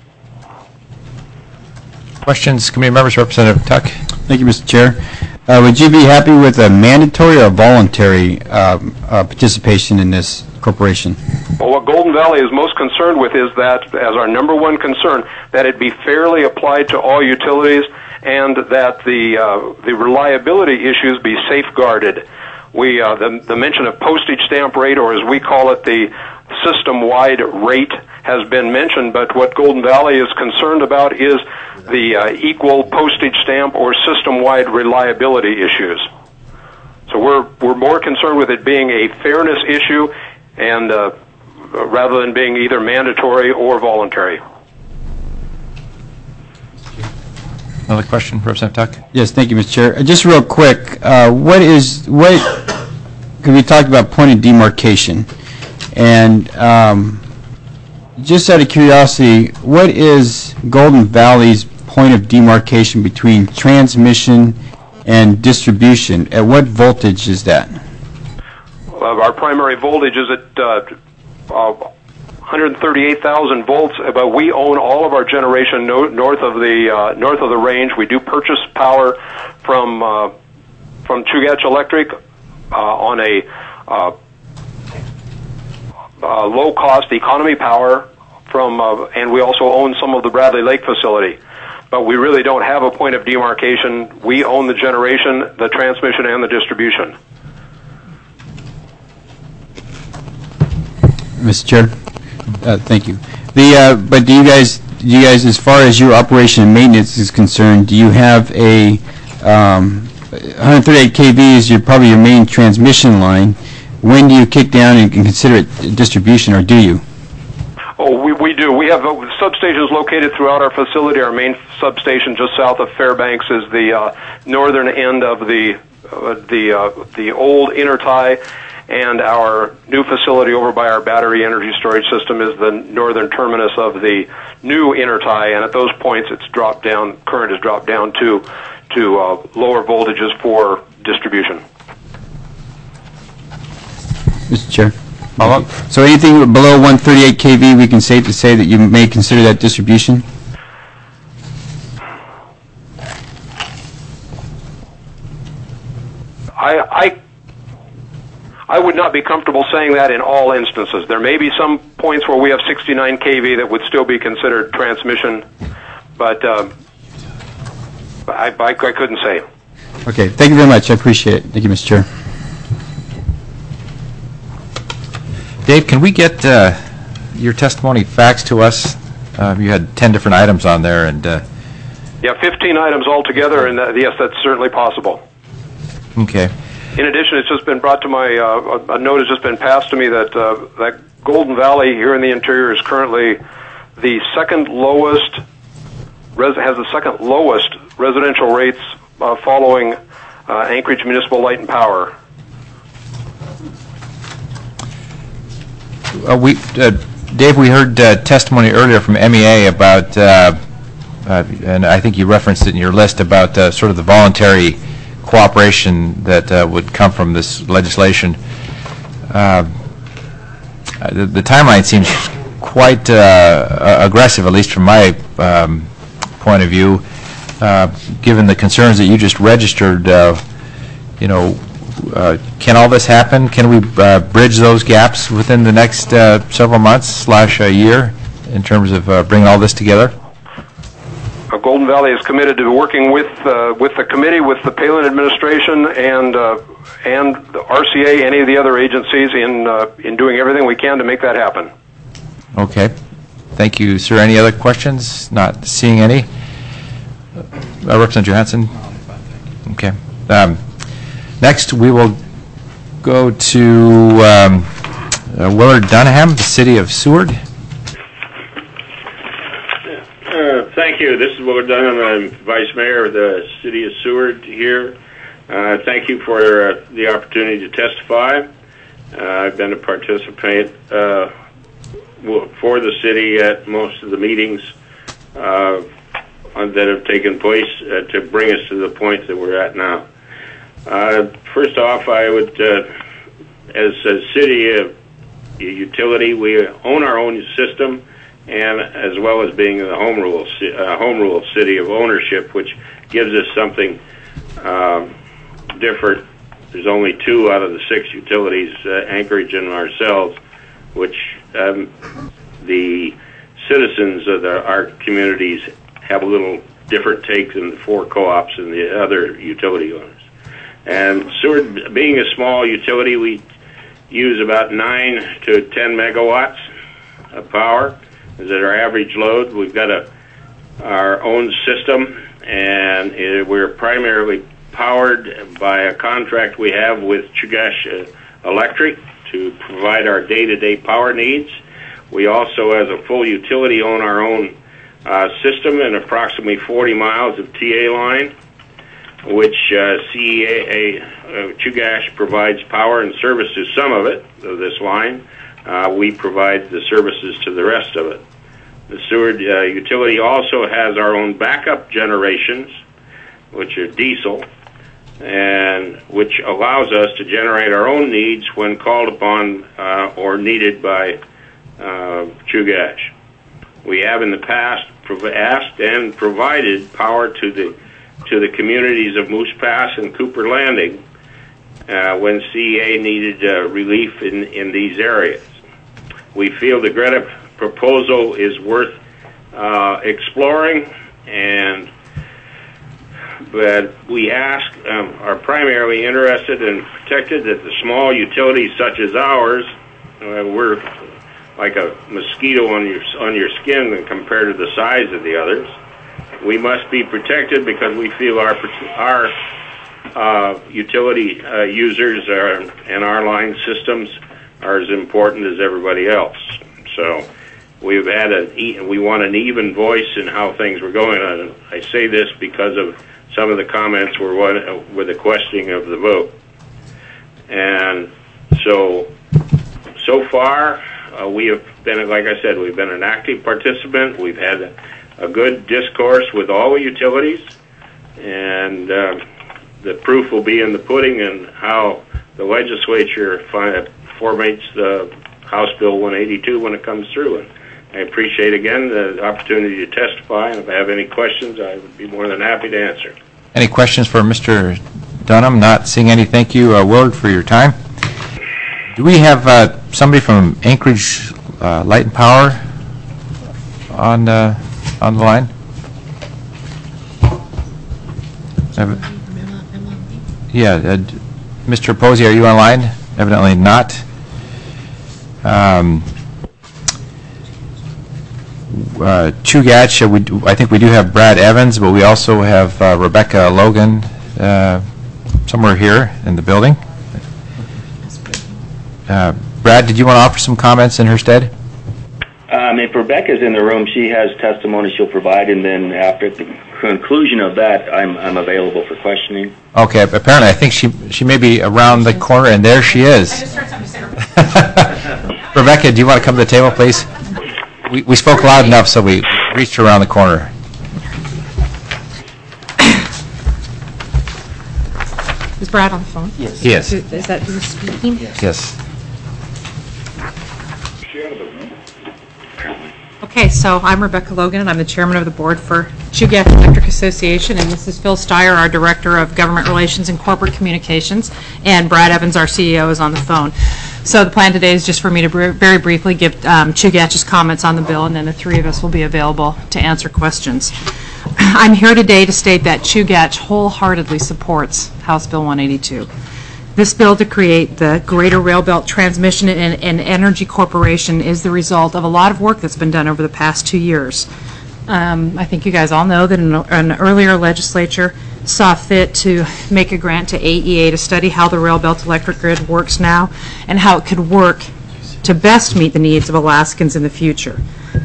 Questions, committee members, Representative Tuck? Thank you, Mr. Chair. Would you be happy with a mandatory or voluntary participation in this corporation? Well, what Golden Valley is most concerned with is that, as our number one concern, that it be fairly applied to all utilities and that the reliability issues be safeguarded. The mention of postage stamp rate, or as we call it, the system-wide rate, has been mentioned, but what Golden Valley is concerned about is the equal postage stamp or system-wide reliability issues. So we're more concerned with it being a fairness issue, and rather than being either mandatory or voluntary. Another question, Representative Tuck? Yes, thank you, Mr. Chair. Just real quick, because we talked about point of demarcation, and just out of curiosity, what is Golden Valley's point of demarcation between transmission and distribution? At what voltage is that? Our primary voltage is at 138,000 volts, but we own all of our generation north of the range. We do purchase power from Chugach Electric on a low-cost economy power and we also own some of the Bradley Lake facility. But we really don't have a point of demarcation. We own the generation, the transmission, and the distribution. Mr. Chair, thank you. But do you guys, as far as your operation and maintenance is concerned, do you have a 138 kV is probably your main transmission line? When do you kick down and consider it distribution, or do you? Oh, we do. We have substations located throughout our facility. Our main substation just south of Fairbanks is the northern end of the old intertie, and our new facility over by our battery energy storage system is the northern terminus of the new intertie, and at those points it's dropped down, current is dropped down to lower voltages for distribution. Mr. Chair. So anything below 138 kV, we can say that you may consider that distribution? I would not be comfortable saying that in all instances. There may be some points where we have 69 kV that would still be considered transmission, but I couldn't say. Okay, thank you very much. I appreciate it. Thank you, Mr. Chair. Dave, can we get your testimony faxed to us? You had 10 different items on there, and yeah, 15 items altogether, and yes, that's certainly possible. Okay. In addition, it's just been brought to my a note has just been passed to me that that Golden Valley here in the interior is currently the second lowest has the second lowest residential rates following Anchorage Municipal Light and Power. Dave, we heard testimony earlier from MEA about, and I think you referenced it in your list, about sort of the voluntary cooperation that would come from this legislation. The timeline seems quite aggressive, at least from my point of view, given the concerns that you just registered. Can all this happen? Can we bridge those gaps within the next several months / a year in terms of bringing all this together? Golden Valley is committed to working with the committee, with the Palin administration, and the RCA, any of the other agencies, in doing everything we can to make that happen. Okay. Thank you, sir. Any other questions? Not seeing any. Representative Johansson? Okay. Next, we will go to Willard Dunham, the City of Seward. Thank you. This is Willard Dunham. I'm Vice Mayor of the City of Seward here. Thank you for the opportunity to testify. I've been a participant for the city at most of the meetings that have taken place to bring us to the point that we're at now. First off, I would, as a city utility, we own our own system, and as well as being the home rule city of ownership, which gives us something different. There's only 2 out of the 6 utilities, Anchorage and ourselves, which the citizens of our communities have a little different take than the 4 co-ops and the other utility owners. And Seward, being a small utility, we use about 9 to 10 megawatts of power. Is at our average load. We've got our own system, and we're primarily powered by a contract we have with Chugach Electric to provide our day-to-day power needs. We also, as a full utility, own our own system and approximately 40 miles of TA line, which CEA Chugach provides power and service to some of it, of this line. We provide the services to the rest of it. The Seward utility also has our own backup generations, which are diesel, and which allows us to generate our own needs when called upon or needed by Chugach. We have in the past asked and provided power to the communities of Moose Pass and Cooper Landing when CEA needed relief in these areas. We feel the Greta proposal is worth exploring, but we are primarily interested and protected that the small utilities such as ours, we're like a mosquito on your skin compared to the size of the others. We must be protected because we feel our utility users and our line systems are as important as everybody else. So we want an even voice in how things were going on. I say this because of some of the comments were the questioning of the vote. And so far, we have been, like I said, we've been an active participant. We've had a good discourse with all the utilities, and the proof will be in the pudding and how the legislature formates the House Bill 182 when it comes through. And I appreciate, again, the opportunity to testify, and if I have any questions, I would be more than happy to answer. Any questions for Mr. Dunham? Not seeing any. Thank you, Willard, for your time. Do we have somebody from Anchorage Light and Power on the line? Yeah, Mr. Posey, are you online? Evidently not. Chugach, I think we do have Brad Evans, but we also have Rebecca Logan somewhere here in the building. Brad, did you want to offer some comments in her stead? If Rebecca's in the room, she has testimony she'll provide, and then after the conclusion of that, I'm available for questioning. Okay, apparently I think she may be around the corner, and there she is. I just heard something say Rebecca, do you want to come to the table, please? We spoke loud enough, so we reached around the corner. Is Brad on the phone? Yes. Yes. Is that who's speaking? Yes. Okay, so I'm Rebecca Logan, and I'm the chairman of the board for Chugach Electric Association, and this is Phil Steyer, our director of government relations and corporate communications, and Brad Evans, our CEO, is on the phone. So the plan today is just for me to very briefly give Chugach's comments on the bill, and then the three of us will be available to answer questions. I'm here today to state that Chugach wholeheartedly supports House Bill 182. This bill to create the Greater Rail Belt Transmission and Energy Corporation is the result of a lot of work that's been done over the past 2 years. I think you guys all know that an earlier legislature saw fit to make a grant to AEA to study how the rail belt electric grid works now and how it could work to best meet the needs of Alaskans in the future.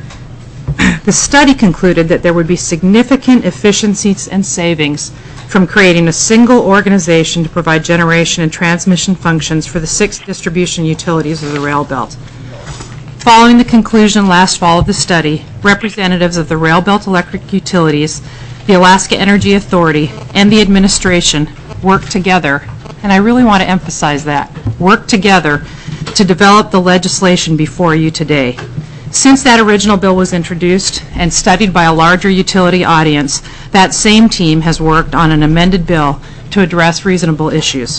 The study concluded that there would be significant efficiencies and savings from creating a single organization to provide generation and transmission functions for the 6 distribution utilities of the rail belt. Following the conclusion last fall of the study, representatives of the rail belt electric utilities, the Alaska Energy Authority, and the administration worked together, and I really want to emphasize that, worked together to develop the legislation before you today. Since that original bill was introduced and studied by a larger utility audience, that same team has worked on an amended bill to address reasonable issues.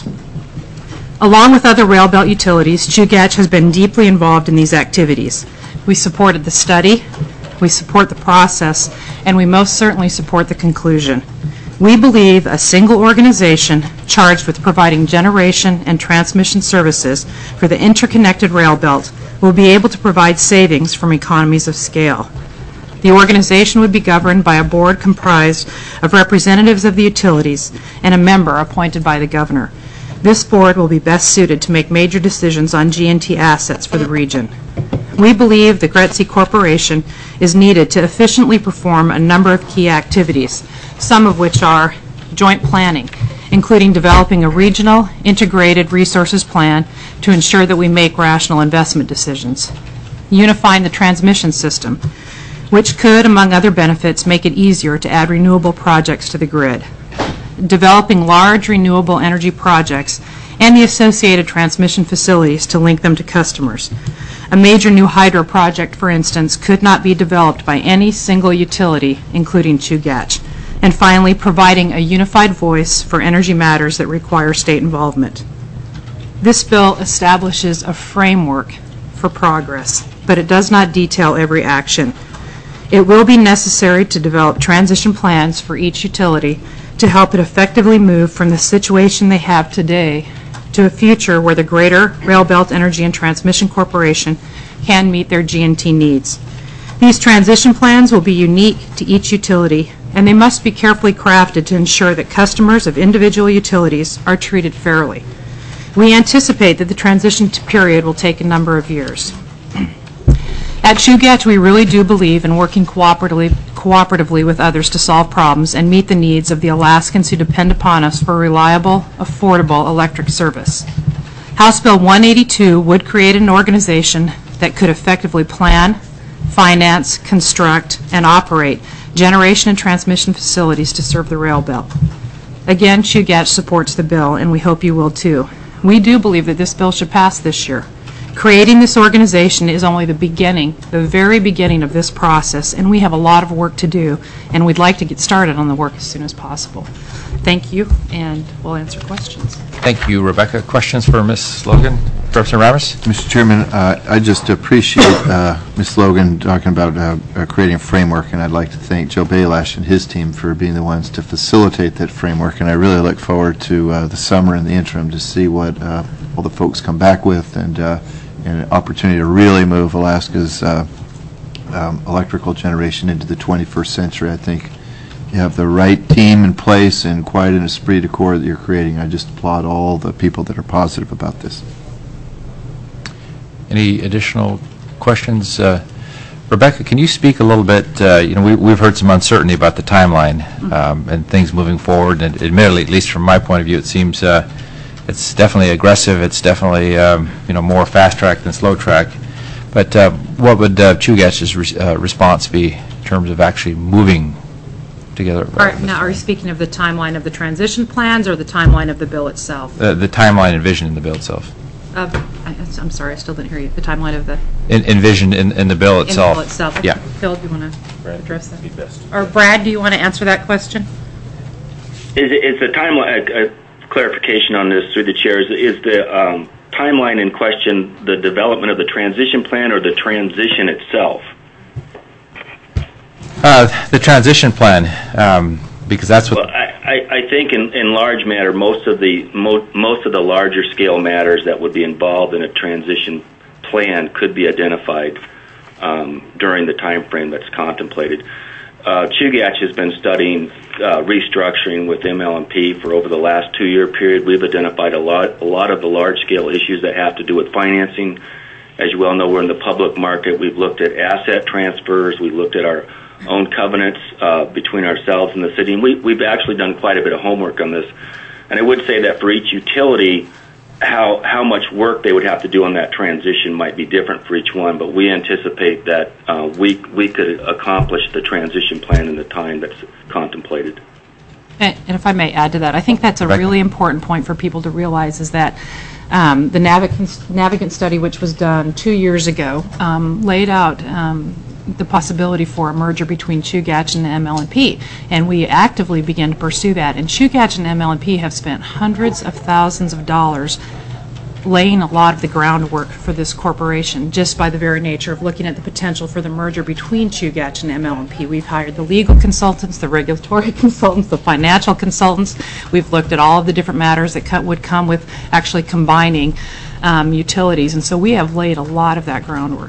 Along with other rail belt utilities, Chugach has been deeply involved in these activities. We supported the study, we support the process, and we most certainly support the conclusion. We believe a single organization charged with providing generation and transmission services for the interconnected rail belt will be able to provide savings from economies of scale. The organization would be governed by a board comprised of representatives of the utilities and a member appointed by the governor. This board will be best suited to make major decisions on G&T assets for the region. We believe the Gretzky Corporation is needed to efficiently perform a number of key activities, some of which are joint planning, including developing a regional integrated resources plan to ensure that we make rational investment decisions, unifying the transmission system, which could, among other benefits, make it easier to add renewable projects to the grid, developing large renewable energy projects and the associated transmission facilities to link them to customers. A major new hydro project, for instance, could not be developed by any single utility, including Chugach. And finally, providing a unified voice for energy matters that require state involvement. This bill establishes a framework for progress, but it does not detail every action. It will be necessary to develop transition plans for each utility to help it effectively move from the situation they have today to a future where the Greater Rail Belt Energy and Transmission Corporation can meet their G&T needs. These transition plans will be unique to each utility, and they must be carefully crafted to ensure that customers of individual utilities are treated fairly. We anticipate that the transition period will take a number of years. At Chugach, we really do believe in working cooperatively with others to solve problems and meet the needs of the Alaskans who depend upon us for reliable, affordable electric service. House Bill 182 would create an organization that could effectively plan, finance, construct, and operate generation and transmission facilities to serve the rail belt. Again, Chugach supports the bill, and we hope you will too. We do believe that this bill should pass this year. Creating this organization is only the beginning, the very beginning of this process, and we have a lot of work to do, and we'd like to get started on the work as soon as possible. Thank you, and we'll answer questions. Thank you, Rebecca. Questions for Ms. Logan? Representative Ramos? Mr. Chairman, I just appreciate Ms. Logan talking about creating a framework, and I'd like to thank Joe Bailash and his team for being the ones to facilitate that framework, and I really look forward to the summer and the interim to see what all the folks come back with and an opportunity to really move Alaska's electrical generation into the 21st century. I think you have the right team in place and quite an esprit de corps that you're creating. I just applaud all the people that are positive about this. Any additional questions? Rebecca, can you speak a little bit, we've heard some uncertainty about the timeline and things moving forward, and admittedly, at least from my point of view, it seems it's definitely aggressive, it's definitely more fast track than slow track, but what would Chugach's response be in terms of actually moving together? Now, are you speaking of the timeline of the transition plans or the timeline of the bill itself? The timeline envisioned in the bill itself. I'm sorry, I still didn't hear you. The timeline of the... Envisioned in the bill itself. In the bill itself. Yeah. Phil, do you want to address that? Or Brad, do you want to answer that question? Is the timeline, clarification on this through the chairs, is the timeline in question the development of the transition plan or the transition itself? The transition plan, because that's what... Well, I think in large matter, most of the larger scale matters that would be involved in a transition plan could be identified during the time frame that's contemplated. Chugach has been studying restructuring with ML&P for over the last 2-year period. We've identified a lot of the large-scale issues that have to do with financing. As you well know, we're in the public market. We've looked at asset transfers. We've looked at our own covenants between ourselves and the city. And we've actually done quite a bit of homework on this. And I would say that for each utility, how much work they would have to do on that transition might be different for each one, but we anticipate that we could accomplish the transition plan in the time that's contemplated. And if I may add to that, I think that's a really important point for people to realize is that the Navigant study, which was done 2 years ago, laid out the possibility for a merger between Chugach and ML&P, and we actively began to pursue that. And Chugach and ML&P have spent hundreds of thousands of dollars laying a lot of the groundwork for this corporation, just by the very nature of looking at the potential for the merger between Chugach and ML&P. We've hired the legal consultants, the regulatory consultants, the financial consultants. We've looked at all of the different matters that would come with actually combining utilities, and so we have laid a lot of that groundwork.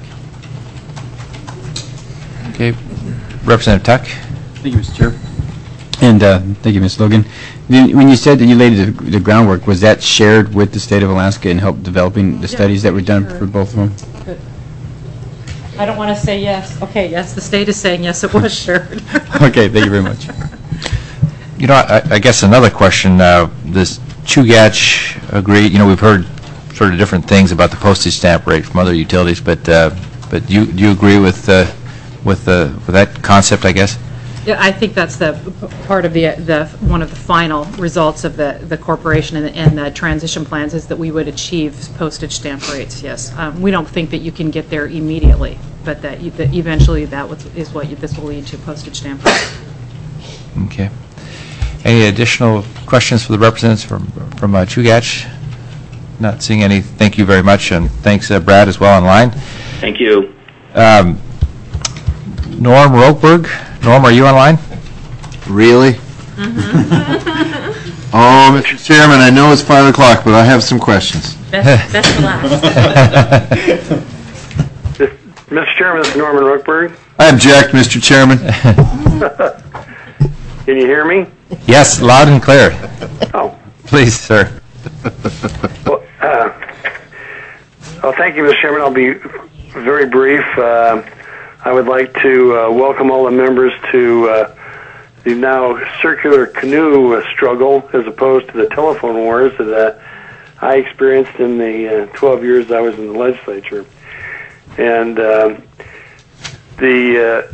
Okay. Representative Tuck. Thank you, Mr. Chair. And thank you, Ms. Logan. When you said that you laid the groundwork, was that shared with the state of Alaska and helped developing the studies that were done for both of them? Good. I don't want to say yes. Okay, yes, the state is saying yes, it was shared. Okay, thank you very much. You know, I guess another question, this Chugach agreed, you know, we've heard sort of different things about the postage stamp rate from other utilities, but do you agree with that concept, I guess? Yeah, I think that's the part of the one of the final results of the corporation and the transition plans is that we would achieve postage stamp rates. Yes, we don't think that you can get there immediately, but that eventually is what this will lead to, postage stamp rates. Okay. Any additional questions for the representatives from Chugach? Not seeing any. Thank you very much, and thanks, Brad, as well online. Thank you. Norm Rokeberg. Norm, are you online? Really? Oh, Mr. Chairman, I know it's 5 o'clock, but I have some questions. Best last. Mr. Chairman, this is Norman Rokeberg. I object, Mr. Chairman. Can you hear me? Yes, loud and clear. Oh. Please, sir. Well, thank you, Mr. Chairman. I'll be very brief. I would like to welcome all the members to the now circular canoe struggle as opposed to the telephone wars that I experienced in the 12 years I was in the legislature. And the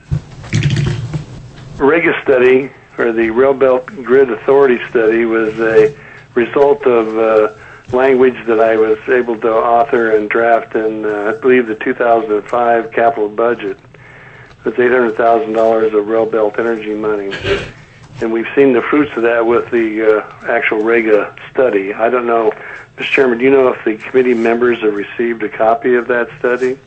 REGA study, or the Rail Belt Grid Authority study, was a result of language that I was able to author and draft in, I believe, the 2005 capital budget. It's $800,000 of Rail Belt Energy money. And we've seen the fruits of that with the actual REGA study. I don't know, Mr. Chairman, do you know if the committee members have received a copy of that study?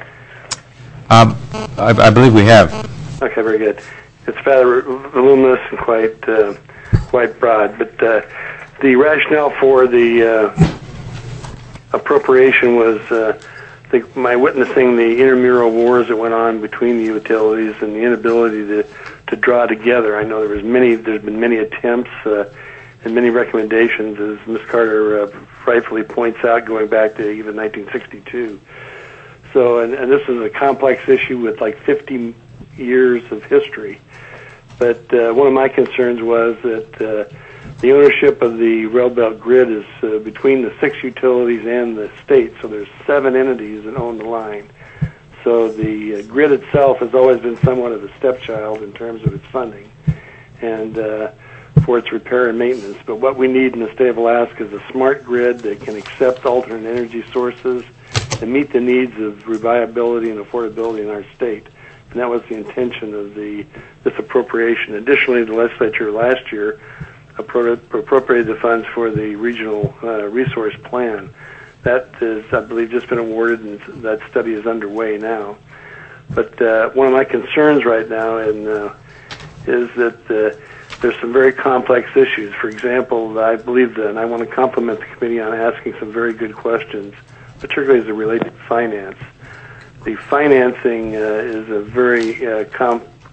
I believe we have. Okay, very good. It's rather voluminous and quite broad, but the rationale for the appropriation was my witnessing the intramural wars that went on between the utilities and the inability to draw together. I know there's been many attempts and many recommendations, as Ms. Carter rightfully points out, going back to even 1962. So, and this is a complex issue with like 50 years of history. But one of my concerns was that the ownership of the Rail Belt Grid is between the 6 utilities and the state, so there's 7 entities that own the line. So the grid itself has always been somewhat of a stepchild in terms of its funding and for its repair and maintenance. But what we need in the state of Alaska is a smart grid that can accept alternate energy sources and meet the needs of reliability and affordability in our state. And that was the intention of this appropriation. Additionally, the legislature last year appropriated the funds for the regional resource plan. That is, I believe, just been awarded, and that study is underway now. But one of my concerns right now is that there's some very complex issues. For example, I believe that, and I want to compliment the committee on asking some very good questions, particularly as it relates to finance. The financing is a very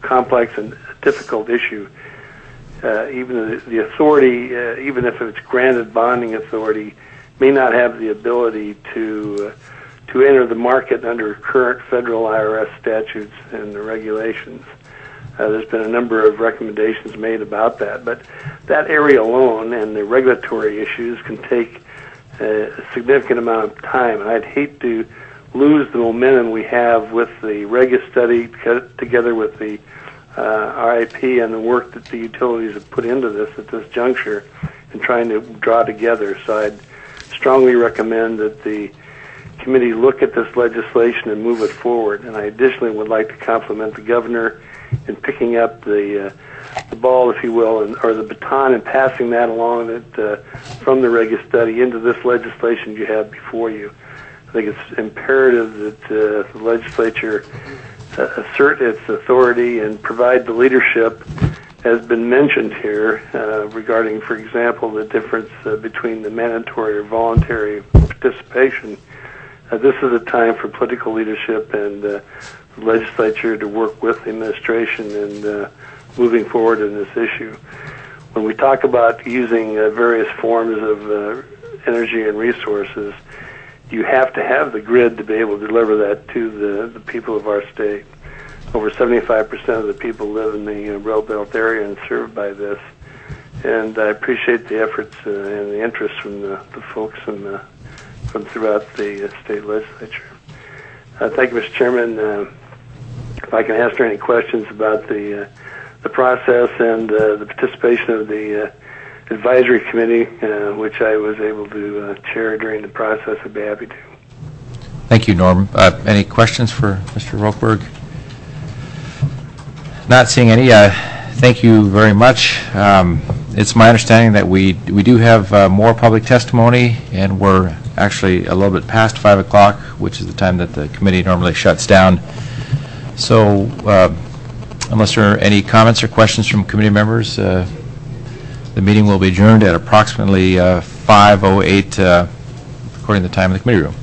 complex and difficult issue. Even the authority, even if it's granted bonding authority, may not have the ability to enter the market under current federal IRS statutes and the regulations. There's been a number of recommendations made about that, but that area alone and the regulatory issues can take a significant amount of time, and I'd hate to lose the momentum we have with the REGA study together with the RIP and the work that the utilities have put into this at this juncture and trying to draw together. So I'd strongly recommend that the committee look at this legislation and move it forward. And I additionally would like to compliment the governor in picking up the ball, if you will, or the baton and passing that along from the REGA study into this legislation you have before you. I think it's imperative that the legislature assert its authority and provide the leadership, as been mentioned here, regarding, for example, the difference between the mandatory or voluntary participation. This is a time for political leadership and the legislature to work with the administration and moving forward in this issue. When we talk about using various forms of energy and resources, you have to have the grid to be able to deliver that to the people of our state. Over 75% of the people live in the Rail Belt area and served by this. And I appreciate the efforts and the interest from the folks from throughout the state legislature. Thank you, Mr. Chairman. If I can answer any questions about the process and the participation of the advisory committee, which I was able to chair during the process, I'd be happy to. Thank you, Norm. Any questions for Mr. Rokeberg? Not seeing any. Thank you very much. It's my understanding that we do have more public testimony, and we're actually a little bit past 5 o'clock, which is the time that the committee normally shuts down. So unless there are any comments or questions from committee members, the meeting will be adjourned at approximately 5:08 according to the time in the committee room.